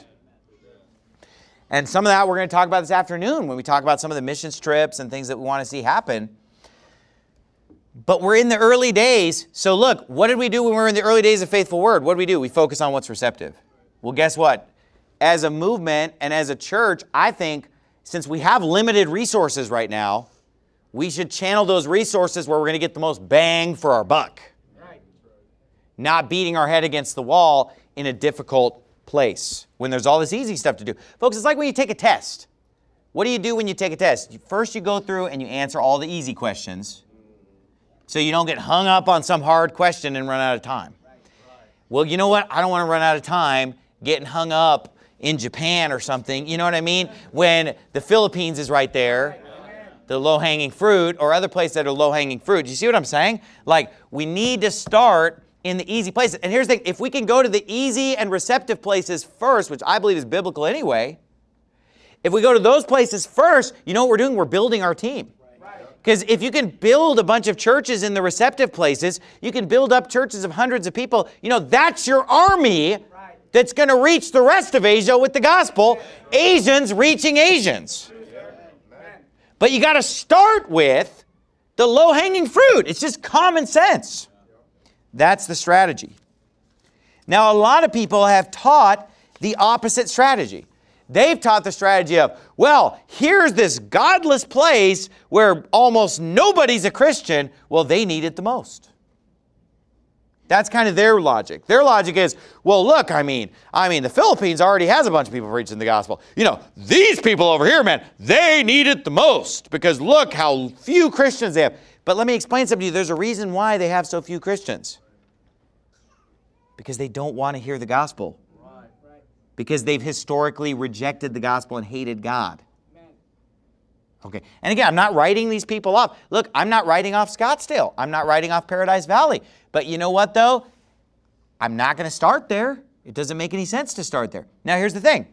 And some of that we're going to talk about this afternoon when we talk about some of the missions trips and things that we want to see happen. But we're in the early days. So look, what did we do when we were in the early days of Faithful Word? What did we do? We focus on what's receptive. Well, guess what? As a movement and as a church, I think since we have limited resources right now, we should channel those resources where we're going to get the most bang for our buck. Right. Not beating our head against the wall in a difficult place when there's all this easy stuff to do. Folks, it's like when you take a test. What do you do when you take a test? First, you go through and you answer all the easy questions so you don't get hung up on some hard question and run out of time. Well, you know what? I don't want to run out of time getting hung up in Japan or something, you know what I mean? When the Philippines is right there, the low-hanging fruit, or other places that are low-hanging fruit. Do you see what I'm saying? Like, we need to start in the easy places. And here's the thing, if we can go to the easy and receptive places first, which I believe is biblical anyway, if we go to those places first, you know what we're doing? We're building our team. Because if you can build a bunch of churches in the receptive places, you can build up churches of hundreds of people, you know, that's your army that's going to reach the rest of Asia with the gospel. Asians reaching Asians. But you got to start with the low-hanging fruit. It's just common sense. That's the strategy. Now, a lot of people have taught the opposite strategy. They've taught the strategy of, well, here's this godless place where almost nobody's a Christian. Well, they need it the most. That's kind of their logic. Their logic is, well, look, I mean, the Philippines already has a bunch of people preaching the gospel. You know, these people over here, man, they need it the most because look how few Christians they have. But let me explain something to you. There's a reason why they have so few Christians. Because they don't want to hear the gospel. Because they've historically rejected the gospel and hated God. Okay, and again, I'm not writing these people off. Look, I'm not writing off Scottsdale. I'm not writing off Paradise Valley. But you know what, though? I'm not going to start there. It doesn't make any sense to start there. Now, here's the thing.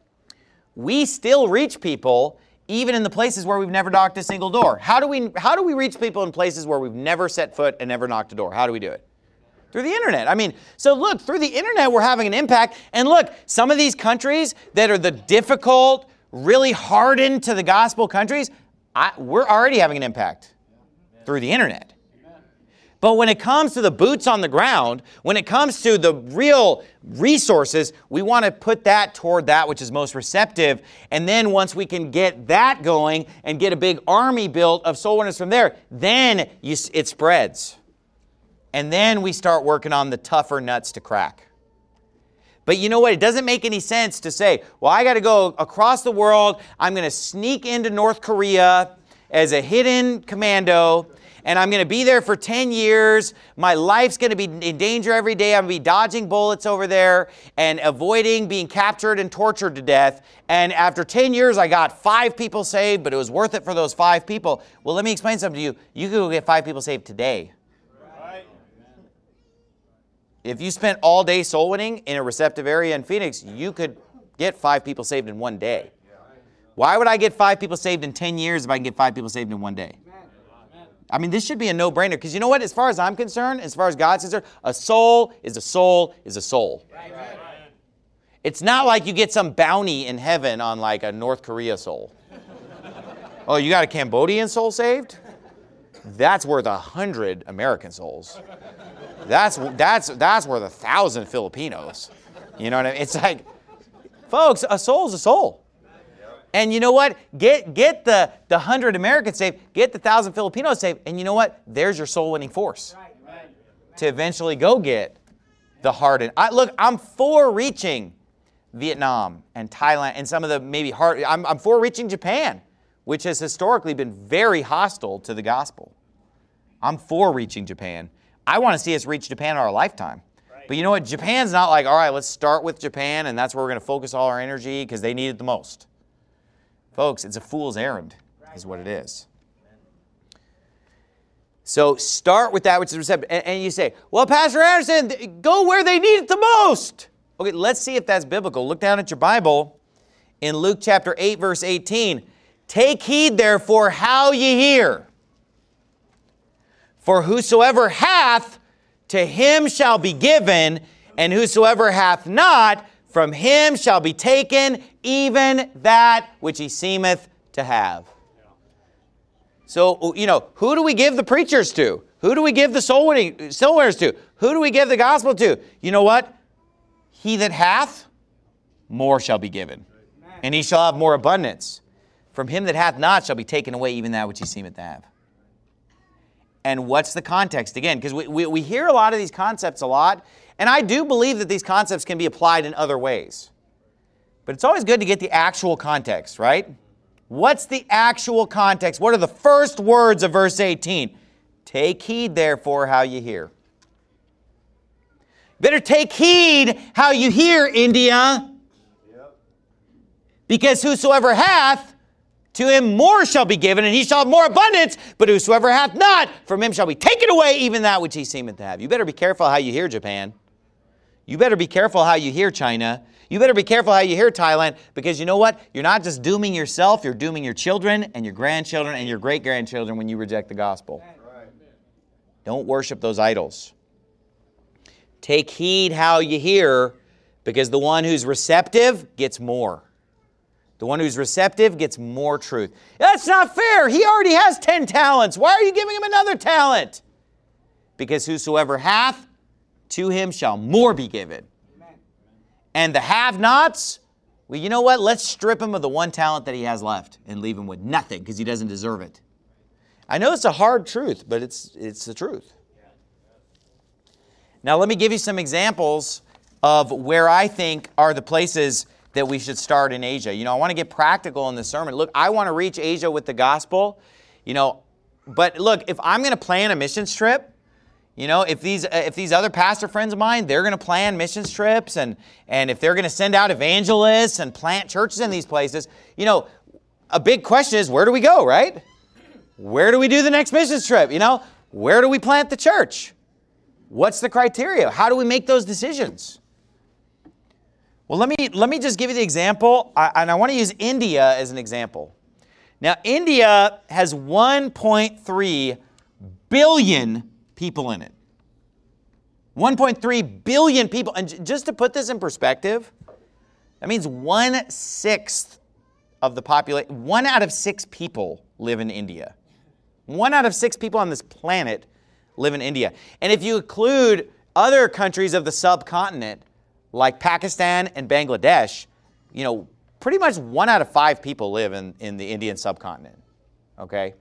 We still reach people even in the places where we've never knocked a single door. How do we reach people in places where we've never set foot and never knocked a door? How do we do it? Through the internet. I mean, so look, through the internet, we're having an impact. And look, some of these countries that are the difficult, really hardened to the gospel countries, we're already having an impact through the internet. But when it comes to the boots on the ground, when it comes to the real resources, we want to put that toward that which is most receptive. And then once we can get that going and get a big army built of soul winners from there, then it spreads. And then we start working on the tougher nuts to crack. But you know what? It doesn't make any sense to say, well, I got to go across the world. I'm going to sneak into North Korea as a hidden commando, and I'm going to be there for 10 years. My life's going to be in danger every day. I'm going to be dodging bullets over there and avoiding being captured and tortured to death. And after 10 years, I got 5 people saved, but it was worth it for those 5 people. Well, let me explain something to you. You could go get 5 people saved today. If you spent all day soul winning in a receptive area in Phoenix, you could get 5 people saved in one day. Why would I get 5 people saved in 10 years if I can get 5 people saved in one day? I mean, this should be a no-brainer because you know what? As far as I'm concerned, as far as God's concerned, a soul is a soul is a soul. It's not like you get some bounty in heaven on like a North Korea soul. Oh, you got a Cambodian soul saved? That's worth 100 American souls. That's worth 1,000 Filipinos. You know what I mean? It's like, folks, a soul's a soul. And you know what? Get the 100 Americans saved, get the 1,000 Filipinos saved, and you know what? There's your soul-winning force to eventually go get the hardened. Look, I'm for reaching Vietnam and Thailand and some of the maybe hard. I'm for reaching Japan, which has historically been very hostile to the gospel. I'm for reaching Japan. I want to see us reach Japan in our lifetime. But you know what? Japan's not like, all right, let's start with Japan, and that's where we're going to focus all our energy because they need it the most. Folks, it's a fool's errand is what it is. So start with that which is receptive. And you say, well, Pastor Anderson, go where they need it the most. Okay, let's see if that's biblical. Look down at your Bible in Luke chapter 8, verse 18. Take heed, therefore, how ye hear. For whosoever hath, to him shall be given, and whosoever hath not, from him shall be taken even that which he seemeth to have. So, who do we give the preachers to? Who do we give the soul winners to? Who do we give the gospel to? You know what? He that hath, more shall be given, and he shall have more abundance. From him that hath not shall be taken away even that which he seemeth to have. And what's the context? Again, because we hear a lot of these concepts a lot, and I do believe that these concepts can be applied in other ways. But it's always good to get the actual context, right? What's the actual context? What are the first words of verse 18? Take heed, therefore, how you hear. Better take heed how you hear, India. Yep. Because whosoever hath, to him more shall be given, and he shall have more abundance. But whosoever hath not, from him shall be taken away even that which he seemeth to have. You better be careful how you hear, Japan. You better be careful how you hear, China. You better be careful how you hear, Thailand, because you know what? You're not just dooming yourself, you're dooming your children and your grandchildren and your great-grandchildren when you reject the gospel. Right. Don't worship those idols. Take heed how you hear, because the one who's receptive gets more. The one who's receptive gets more truth. That's not fair. He already has 10 talents. Why are you giving him another talent? Because whosoever hath, to him shall more be given. Amen. And the have-nots, well, you know what? Let's strip him of the one talent that he has left and leave him with nothing because he doesn't deserve it. I know it's a hard truth, but it's the truth. Now, let me give you some examples of where I think are the places that we should start in Asia. I want to get practical in this sermon. Look, I want to reach Asia with the gospel, but look, if I'm going to plan a missions trip, if these other pastor friends of mine, they're going to plan missions trips, and if they're going to send out evangelists and plant churches in these places, a big question is, where do we go, right? Where do we do the next missions trip? Where do we plant the church? What's the criteria? How do we make those decisions? Well, let me just give you the example, and I want to use India as an example. Now, India has 1.3 billion people in it. 1.3 billion people. And just to put this in perspective, that means 1/6 of the population, 1 out of 6 people live in India. 1 out of 6 people on this planet live in India. And if you include other countries of the subcontinent, like Pakistan and Bangladesh, pretty much 1 out of 5 people live in the Indian subcontinent, okay?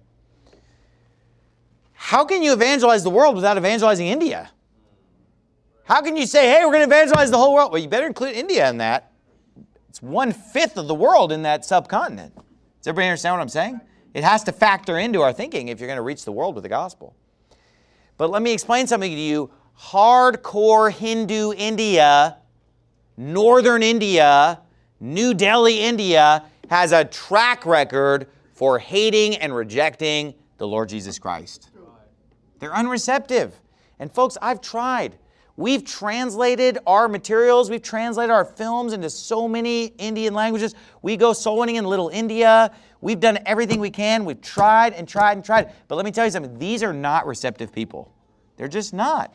How can you evangelize the world without evangelizing India? How can you say, hey, we're going to evangelize the whole world? Well, you better include India in that. It's 1/5 of the world in that subcontinent. Does everybody understand what I'm saying? It has to factor into our thinking if you're going to reach the world with the gospel. But let me explain something to you. Hardcore Hindu India, Northern India, New Delhi, India, has a track record for hating and rejecting the Lord Jesus Christ. They're unreceptive. And folks, I've tried. We've translated our materials. We've translated our films into so many Indian languages. We go soul winning in Little India. We've done everything we can. We've tried and tried and tried. But let me tell you something. These are not receptive people. They're just not.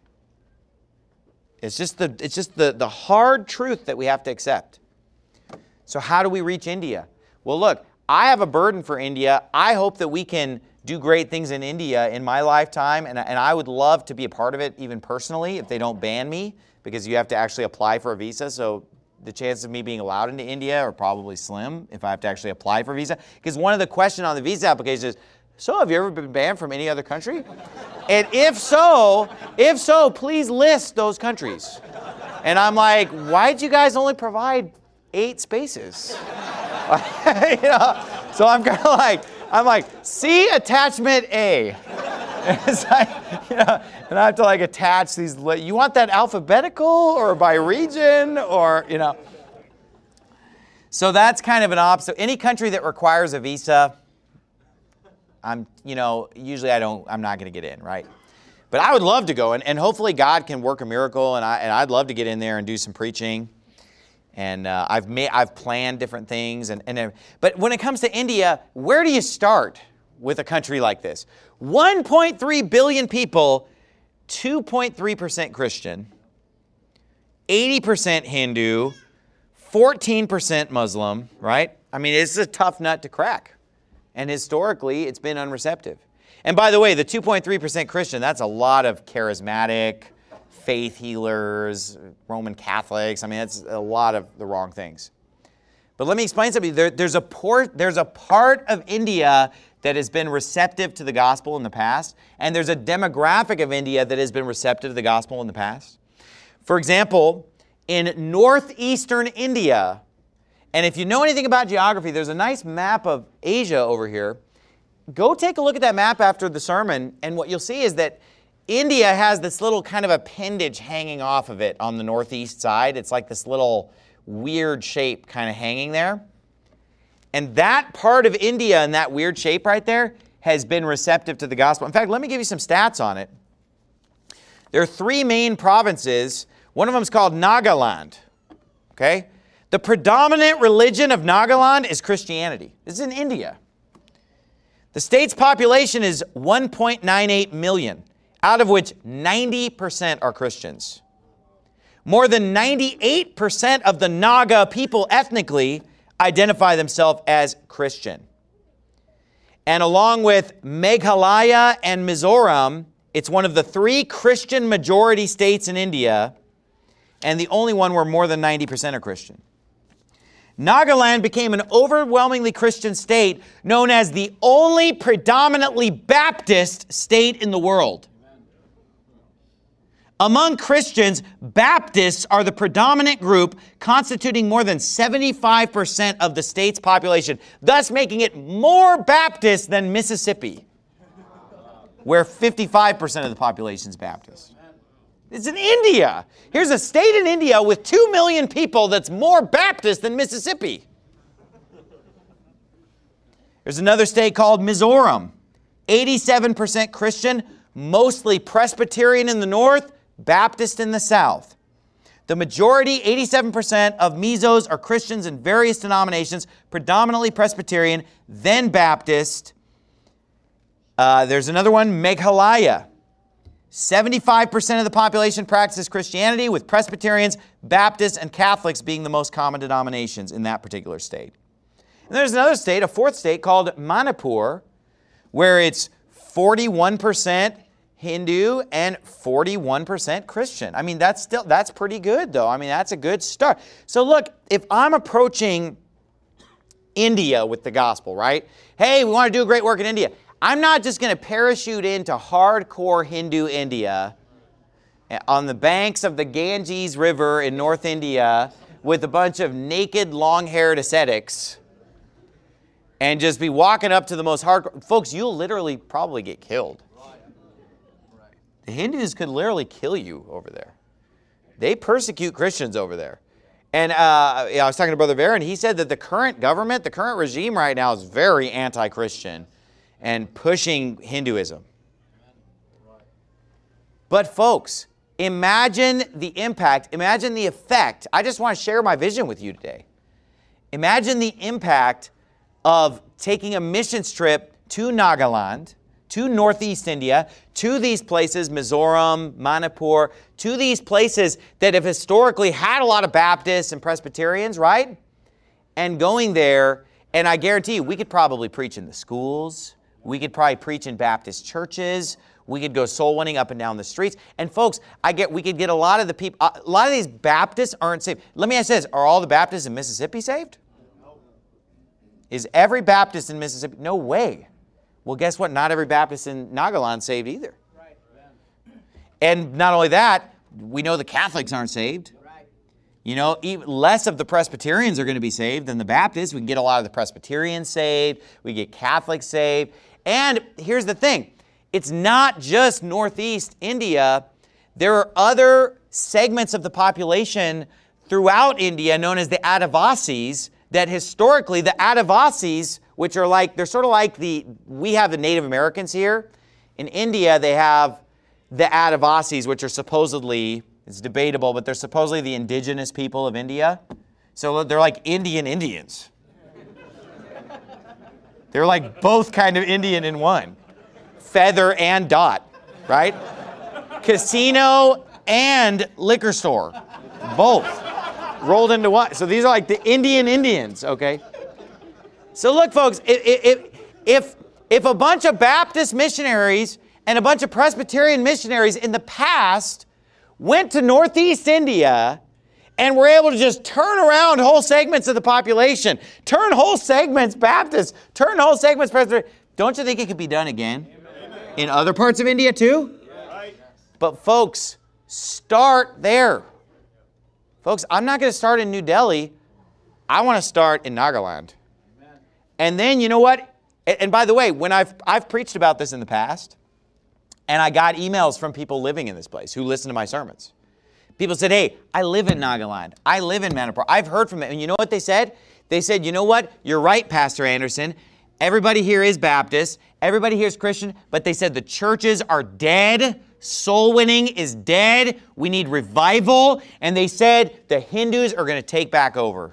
It's just the hard truth that we have to accept. So how do we reach India? Well, look, I have a burden for India. I hope that we can do great things in India in my lifetime, and I would love to be a part of it even personally if they don't ban me, because you have to actually apply for a visa. So the chances of me being allowed into India are probably slim if I have to actually apply for a visa. Because one of the questions on the visa application is, so have you ever been banned from any other country? And if so, please list those countries. And I'm like, why'd you guys only provide 8 spaces? So I'm kind of like, see attachment A. It's like, and I have to attach these. You want that alphabetical or by region or, So that's kind of an option. Any country that requires a visa, usually I'm not going to get in, right? But I would love to go, and hopefully God can work a miracle, and I'd love to get in there and do some preaching. And I've planned different things, but when it comes to India, where do you start with a country like this? 1.3 billion people, 2.3% Christian, 80% Hindu, 14% Muslim, right? I mean, it's a tough nut to crack. And historically, it's been unreceptive. And by the way, the 2.3% Christian, that's a lot of charismatic, faith healers, Roman Catholics. I mean, that's a lot of the wrong things. But let me explain something. There's a part of India that has been receptive to the gospel in the past, and there's a demographic of India that has been receptive to the gospel in the past. For example, in northeastern India, and if you know anything about geography, there's a nice map of Asia over here. Go take a look at that map after the sermon, and what you'll see is that India has this little kind of appendage hanging off of it on the northeast side. It's like this little weird shape kind of hanging there. And that part of India and that weird shape right there has been receptive to the gospel. In fact, let me give you some stats on it. There are 3 main provinces. One of them is called Nagaland. Okay? The predominant religion of Nagaland is Christianity. This is in India. The state's population is 1.98 million. Out of which 90% are Christians. More than 98% of the Naga people ethnically identify themselves as Christian. And along with Meghalaya and Mizoram, it's one of the 3 Christian majority states in India, and the only one where more than 90% are Christian. Nagaland became an overwhelmingly Christian state, known as the only predominantly Baptist state in the world. Among Christians, Baptists are the predominant group, constituting more than 75% of the state's population, thus making it more Baptist than Mississippi, where 55% of the population is Baptist. It's in India. Here's a state in India with 2 million people that's more Baptist than Mississippi. There's another state called Mizoram, 87% Christian, mostly Presbyterian in the north, Baptist in the south. The majority, 87% of Mizos are Christians in various denominations, predominantly Presbyterian, then Baptist. There's another one, Meghalaya. 75% of the population practices Christianity, with Presbyterians, Baptists, and Catholics being the most common denominations in that particular state. And there's another state, a 4th state called Manipur, where it's 41% Hindu and 41% Christian. I mean, that's pretty good though. I mean, that's a good start. So look, if I'm approaching India with the gospel, right? Hey, we want to do a great work in India. I'm not just going to parachute into hardcore Hindu India on the banks of the Ganges River in North India with a bunch of naked, long-haired ascetics and just be walking up to the most hardcore. Folks, you'll literally probably get killed. The Hindus could literally kill you over there. They persecute Christians over there. And I was talking to Brother Barron. He said that the current government, the current regime right now is very anti-Christian and pushing Hinduism. But folks, imagine the impact, imagine the effect. I just want to share my vision with you today. Imagine the impact of taking a missions trip to Nagaland, to Northeast India, to these places, Mizoram, Manipur, to these places that have historically had a lot of Baptists and Presbyterians, right? And going there, and I guarantee you, we could probably preach in the schools. We could probably preach in Baptist churches. We could go soul winning up and down the streets. And folks, we could get a lot of the people, a lot of these Baptists aren't saved. Let me ask this, are all the Baptists in Mississippi saved? Is every Baptist in Mississippi? No way. Well, guess what? Not every Baptist in Nagaland saved either. Right. And not only that, we know the Catholics aren't saved. Right. You know, even less of the Presbyterians are going to be saved than the Baptists. We can get a lot of the Presbyterians saved. We get Catholics saved. And here's the thing. It's not just Northeast India. There are other segments of the population throughout India known as the Adivasis that historically, the Adivasis, which are like, they're sort of like we have the Native Americans here. In India, they have the Adivasis, which are supposedly, it's debatable, but they're supposedly the indigenous people of India. So they're like Indian Indians. They're like both kind of Indian in one. Feather and dot, right? Casino and liquor store, both rolled into one. So these are like the Indian Indians, okay? So look, folks, if a bunch of Baptist missionaries and a bunch of Presbyterian missionaries in the past went to Northeast India and were able to just turn around whole segments of the population, turn whole segments Baptist, turn whole segments Presbyterian, don't you think it could be done again? Amen. In other parts of India too? Yes. But folks, start there. Folks, I'm not going to start in New Delhi. I want to start in Nagaland. Amen. And then, you know what? And by the way, when I've preached about this in the past, and I got emails from people living in this place who listen to my sermons. People said, hey, I live in Nagaland. I live in Manipur. I've heard from them. And you know what they said? They said, you know what? You're right, Pastor Anderson. Everybody here is Baptist. Everybody here is Christian. But they said the churches are dead. Soul winning is dead. We need revival. And they said the Hindus are going to take back over.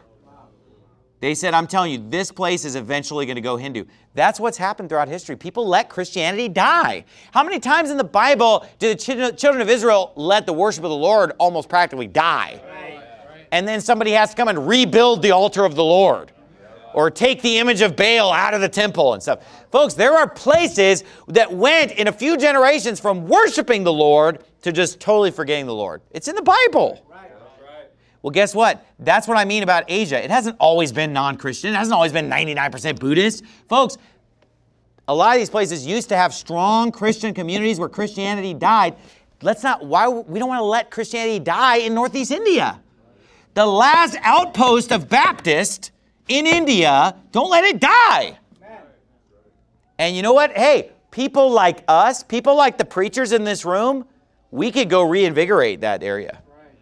They said, I'm telling you, this place is eventually going to go Hindu. That's what's happened throughout history. People let Christianity die. How many times in the Bible did the children of Israel let the worship of the Lord almost practically die? Right. And then somebody has to come and rebuild the altar of the Lord or take the image of Baal out of the temple and stuff. Folks, there are places that went in a few generations from worshiping the Lord to just totally forgetting the Lord. It's in the Bible. Well, guess what? That's what I mean about Asia. It hasn't always been non-Christian. It hasn't always been 99% Buddhist. Folks, a lot of these places used to have strong Christian communities where Christianity died. We don't want to let Christianity die in Northeast India. The last outpost of Baptist in India, don't let it die. And you know what? Hey, people like us, people like the preachers in this room, we could go reinvigorate that area.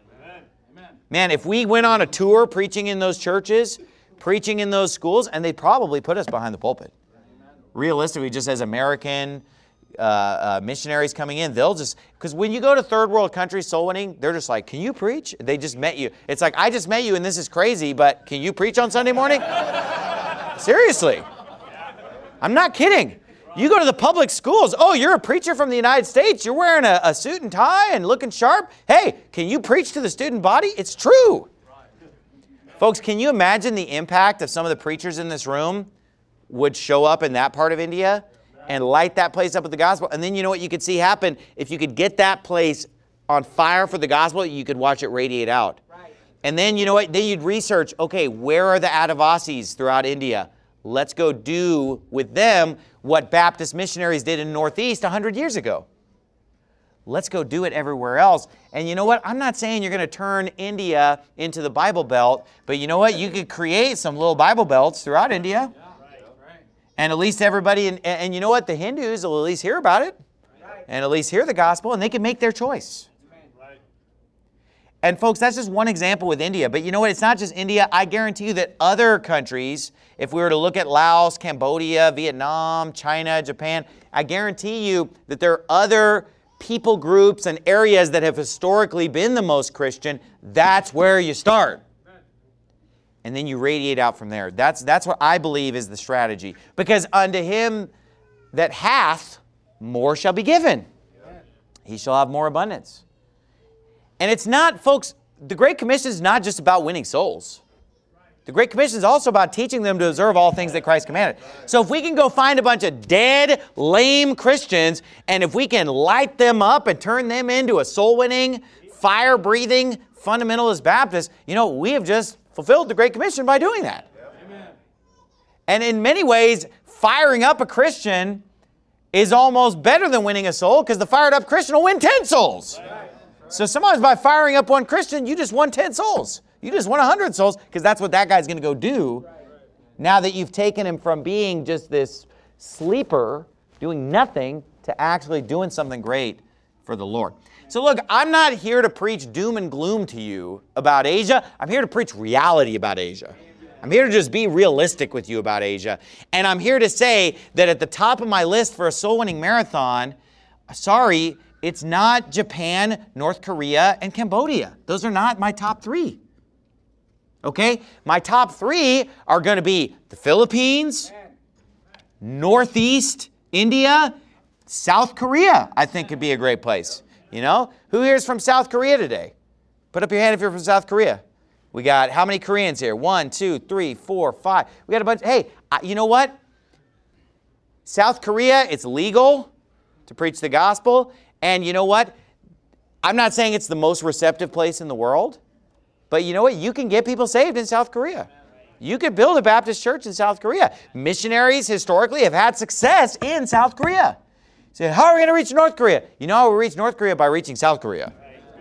Man, if we went on a tour preaching in those churches, preaching in those schools, and they'd probably put us behind the pulpit. Realistically, just as American missionaries coming in, they'll just, because when you go to third world countries soul winning, they're just like, can you preach? They just met you. It's like, I just met you and this is crazy, but can you preach on Sunday morning? Seriously. I'm not kidding. You go to the public schools. Oh, you're a preacher from the United States. You're wearing a suit and tie and looking sharp. Hey, can you preach to the student body? It's true. Folks, can you imagine the impact of some of the preachers in this room would show up in that part of India and light that place up with the gospel? And then you know what you could see happen? If you could get that place on fire for the gospel, you could watch it radiate out. And then you know what? Then you'd research, okay, where are the Adivasis throughout India? Let's go do with them what Baptist missionaries did in Northeast 100 years ago. Let's go do it everywhere else. And you know what? I'm not saying you're going to turn India into the Bible Belt, but you know what? You could create some little Bible belts throughout India. And at least everybody, and you know what? The Hindus will at least hear about it and at least hear the gospel, and they can make their choice. And folks, that's just one example with India. But you know what? It's not just India. I guarantee you that other countries, if we were to look at Laos, Cambodia, Vietnam, China, Japan, I guarantee you that there are other people groups and areas that have historically been the most Christian. That's where you start. And then you radiate out from there. That's what I believe is the strategy. Because unto him that hath, more shall be given. He shall have more abundance. And it's not, folks, the Great Commission is not just about winning souls. The Great Commission is also about teaching them to observe all things that Christ commanded. So if we can go find a bunch of dead, lame Christians, and if we can light them up and turn them into a soul-winning, fire-breathing, fundamentalist Baptist, you know, we have just fulfilled the Great Commission by doing that. Amen. And in many ways, firing up a Christian is almost better than winning a soul, because the fired up Christian will win 10 souls. So sometimes by firing up one Christian, you just won 10 souls. You just won 100 souls, because that's what that guy's going to go do. Now that you've taken him from being just this sleeper, doing nothing, to actually doing something great for the Lord. So look, I'm not here to preach doom and gloom to you about Asia. I'm here to preach reality about Asia. I'm here to just be realistic with you about Asia. And I'm here to say that at the top of my list for a soul-winning marathon, sorry, It's not Japan, North Korea, and Cambodia. Those are not my top 3. Okay? My top 3 are going to be the Philippines, Northeast India, South Korea, I think could be a great place. You know? Who here is from South Korea today? Put up your hand if you're from South Korea. We got how many Koreans here? 1, 2, 3, 4, 5. We got a bunch. Hey, you know what? South Korea, it's legal to preach the gospel. And you know what? I'm not saying it's the most receptive place in the world. But you know what? You can get people saved in South Korea. You could build a Baptist church in South Korea. Missionaries historically have had success in South Korea. So how are we going to reach North Korea? You know how we reach North Korea? By reaching South Korea.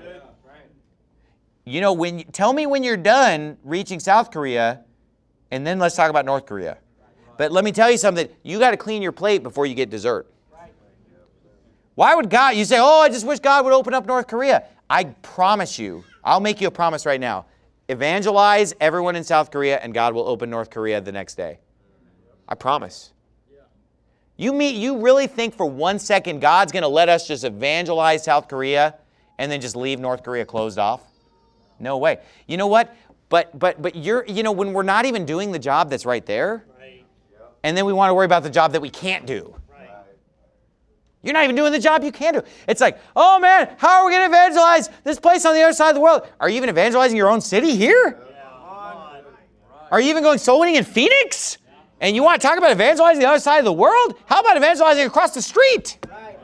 You know, tell me when you're done reaching South Korea, and then let's talk about North Korea. But let me tell you something. You got to clean your plate before you get dessert. Why would God, you say, oh, I just wish God would open up North Korea. I promise you, I'll make you a promise right now. Evangelize everyone in South Korea, and God will open North Korea the next day. I promise. You really think for 1 second God's going to let us just evangelize South Korea and then just leave North Korea closed off? No way. You know what? But when we're not even doing the job that's right there, and then we want to worry about the job that we can't do. You're not even doing the job you can do. It's like, oh man, how are we going to evangelize this place on the other side of the world? Are you even evangelizing your own city here? Are you even going soul winning in Phoenix? And you want to talk about evangelizing the other side of the world? How about evangelizing across the street?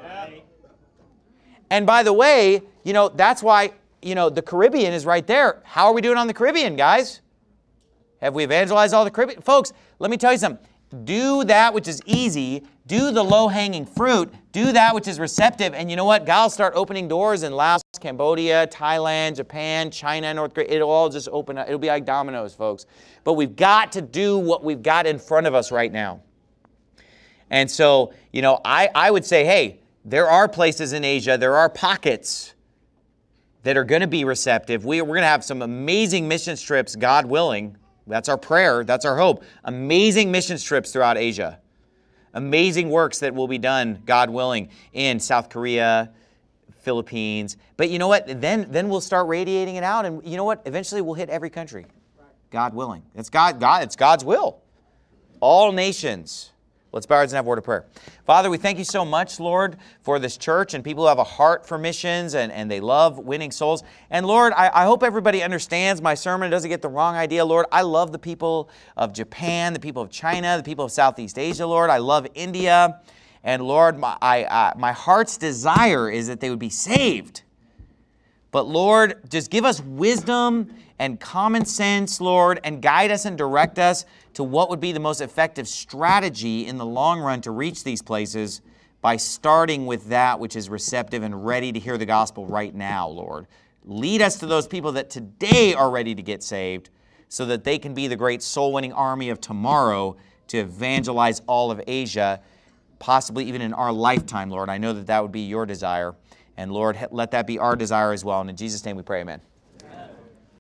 And by the way, you know, that's why, you know, the Caribbean is right there. How are we doing on the Caribbean, guys? Have we evangelized all the Caribbean? Folks, let me tell you something. Do that which is easy. Do the low-hanging fruit. Do that which is receptive. And you know what? God will start opening doors in Laos, Cambodia, Thailand, Japan, China, North Korea. It'll all just open up. It'll be like dominoes, folks. But we've got to do what we've got in front of us right now. And so, you know, I would say, hey, there are places in Asia, there are pockets that are going to be receptive. We're going to have some amazing missions trips, God willing. That's our prayer. That's our hope. Amazing missions trips throughout Asia. Amazing works that will be done, God willing, in South Korea, Philippines. But you know what? Then we'll start radiating it out. And you know what? Eventually we'll hit every country, God willing. It's God's will. All nations. Let's bow our heads and have a word of prayer. Father, we thank you so much, Lord, for this church and people who have a heart for missions and they love winning souls. And Lord, I hope everybody understands my sermon, doesn't get the wrong idea. Lord, I love the people of Japan, the people of China, the people of Southeast Asia, Lord. I love India. And Lord, my heart's desire is that they would be saved. But Lord, just give us wisdom and common sense, Lord, and guide us and direct us to what would be the most effective strategy in the long run to reach these places by starting with that which is receptive and ready to hear the gospel right now, Lord. Lead us to those people that today are ready to get saved so that they can be the great soul-winning army of tomorrow to evangelize all of Asia, possibly even in our lifetime, Lord. I know that that would be your desire. And Lord, let that be our desire as well. And in Jesus' name we pray, amen.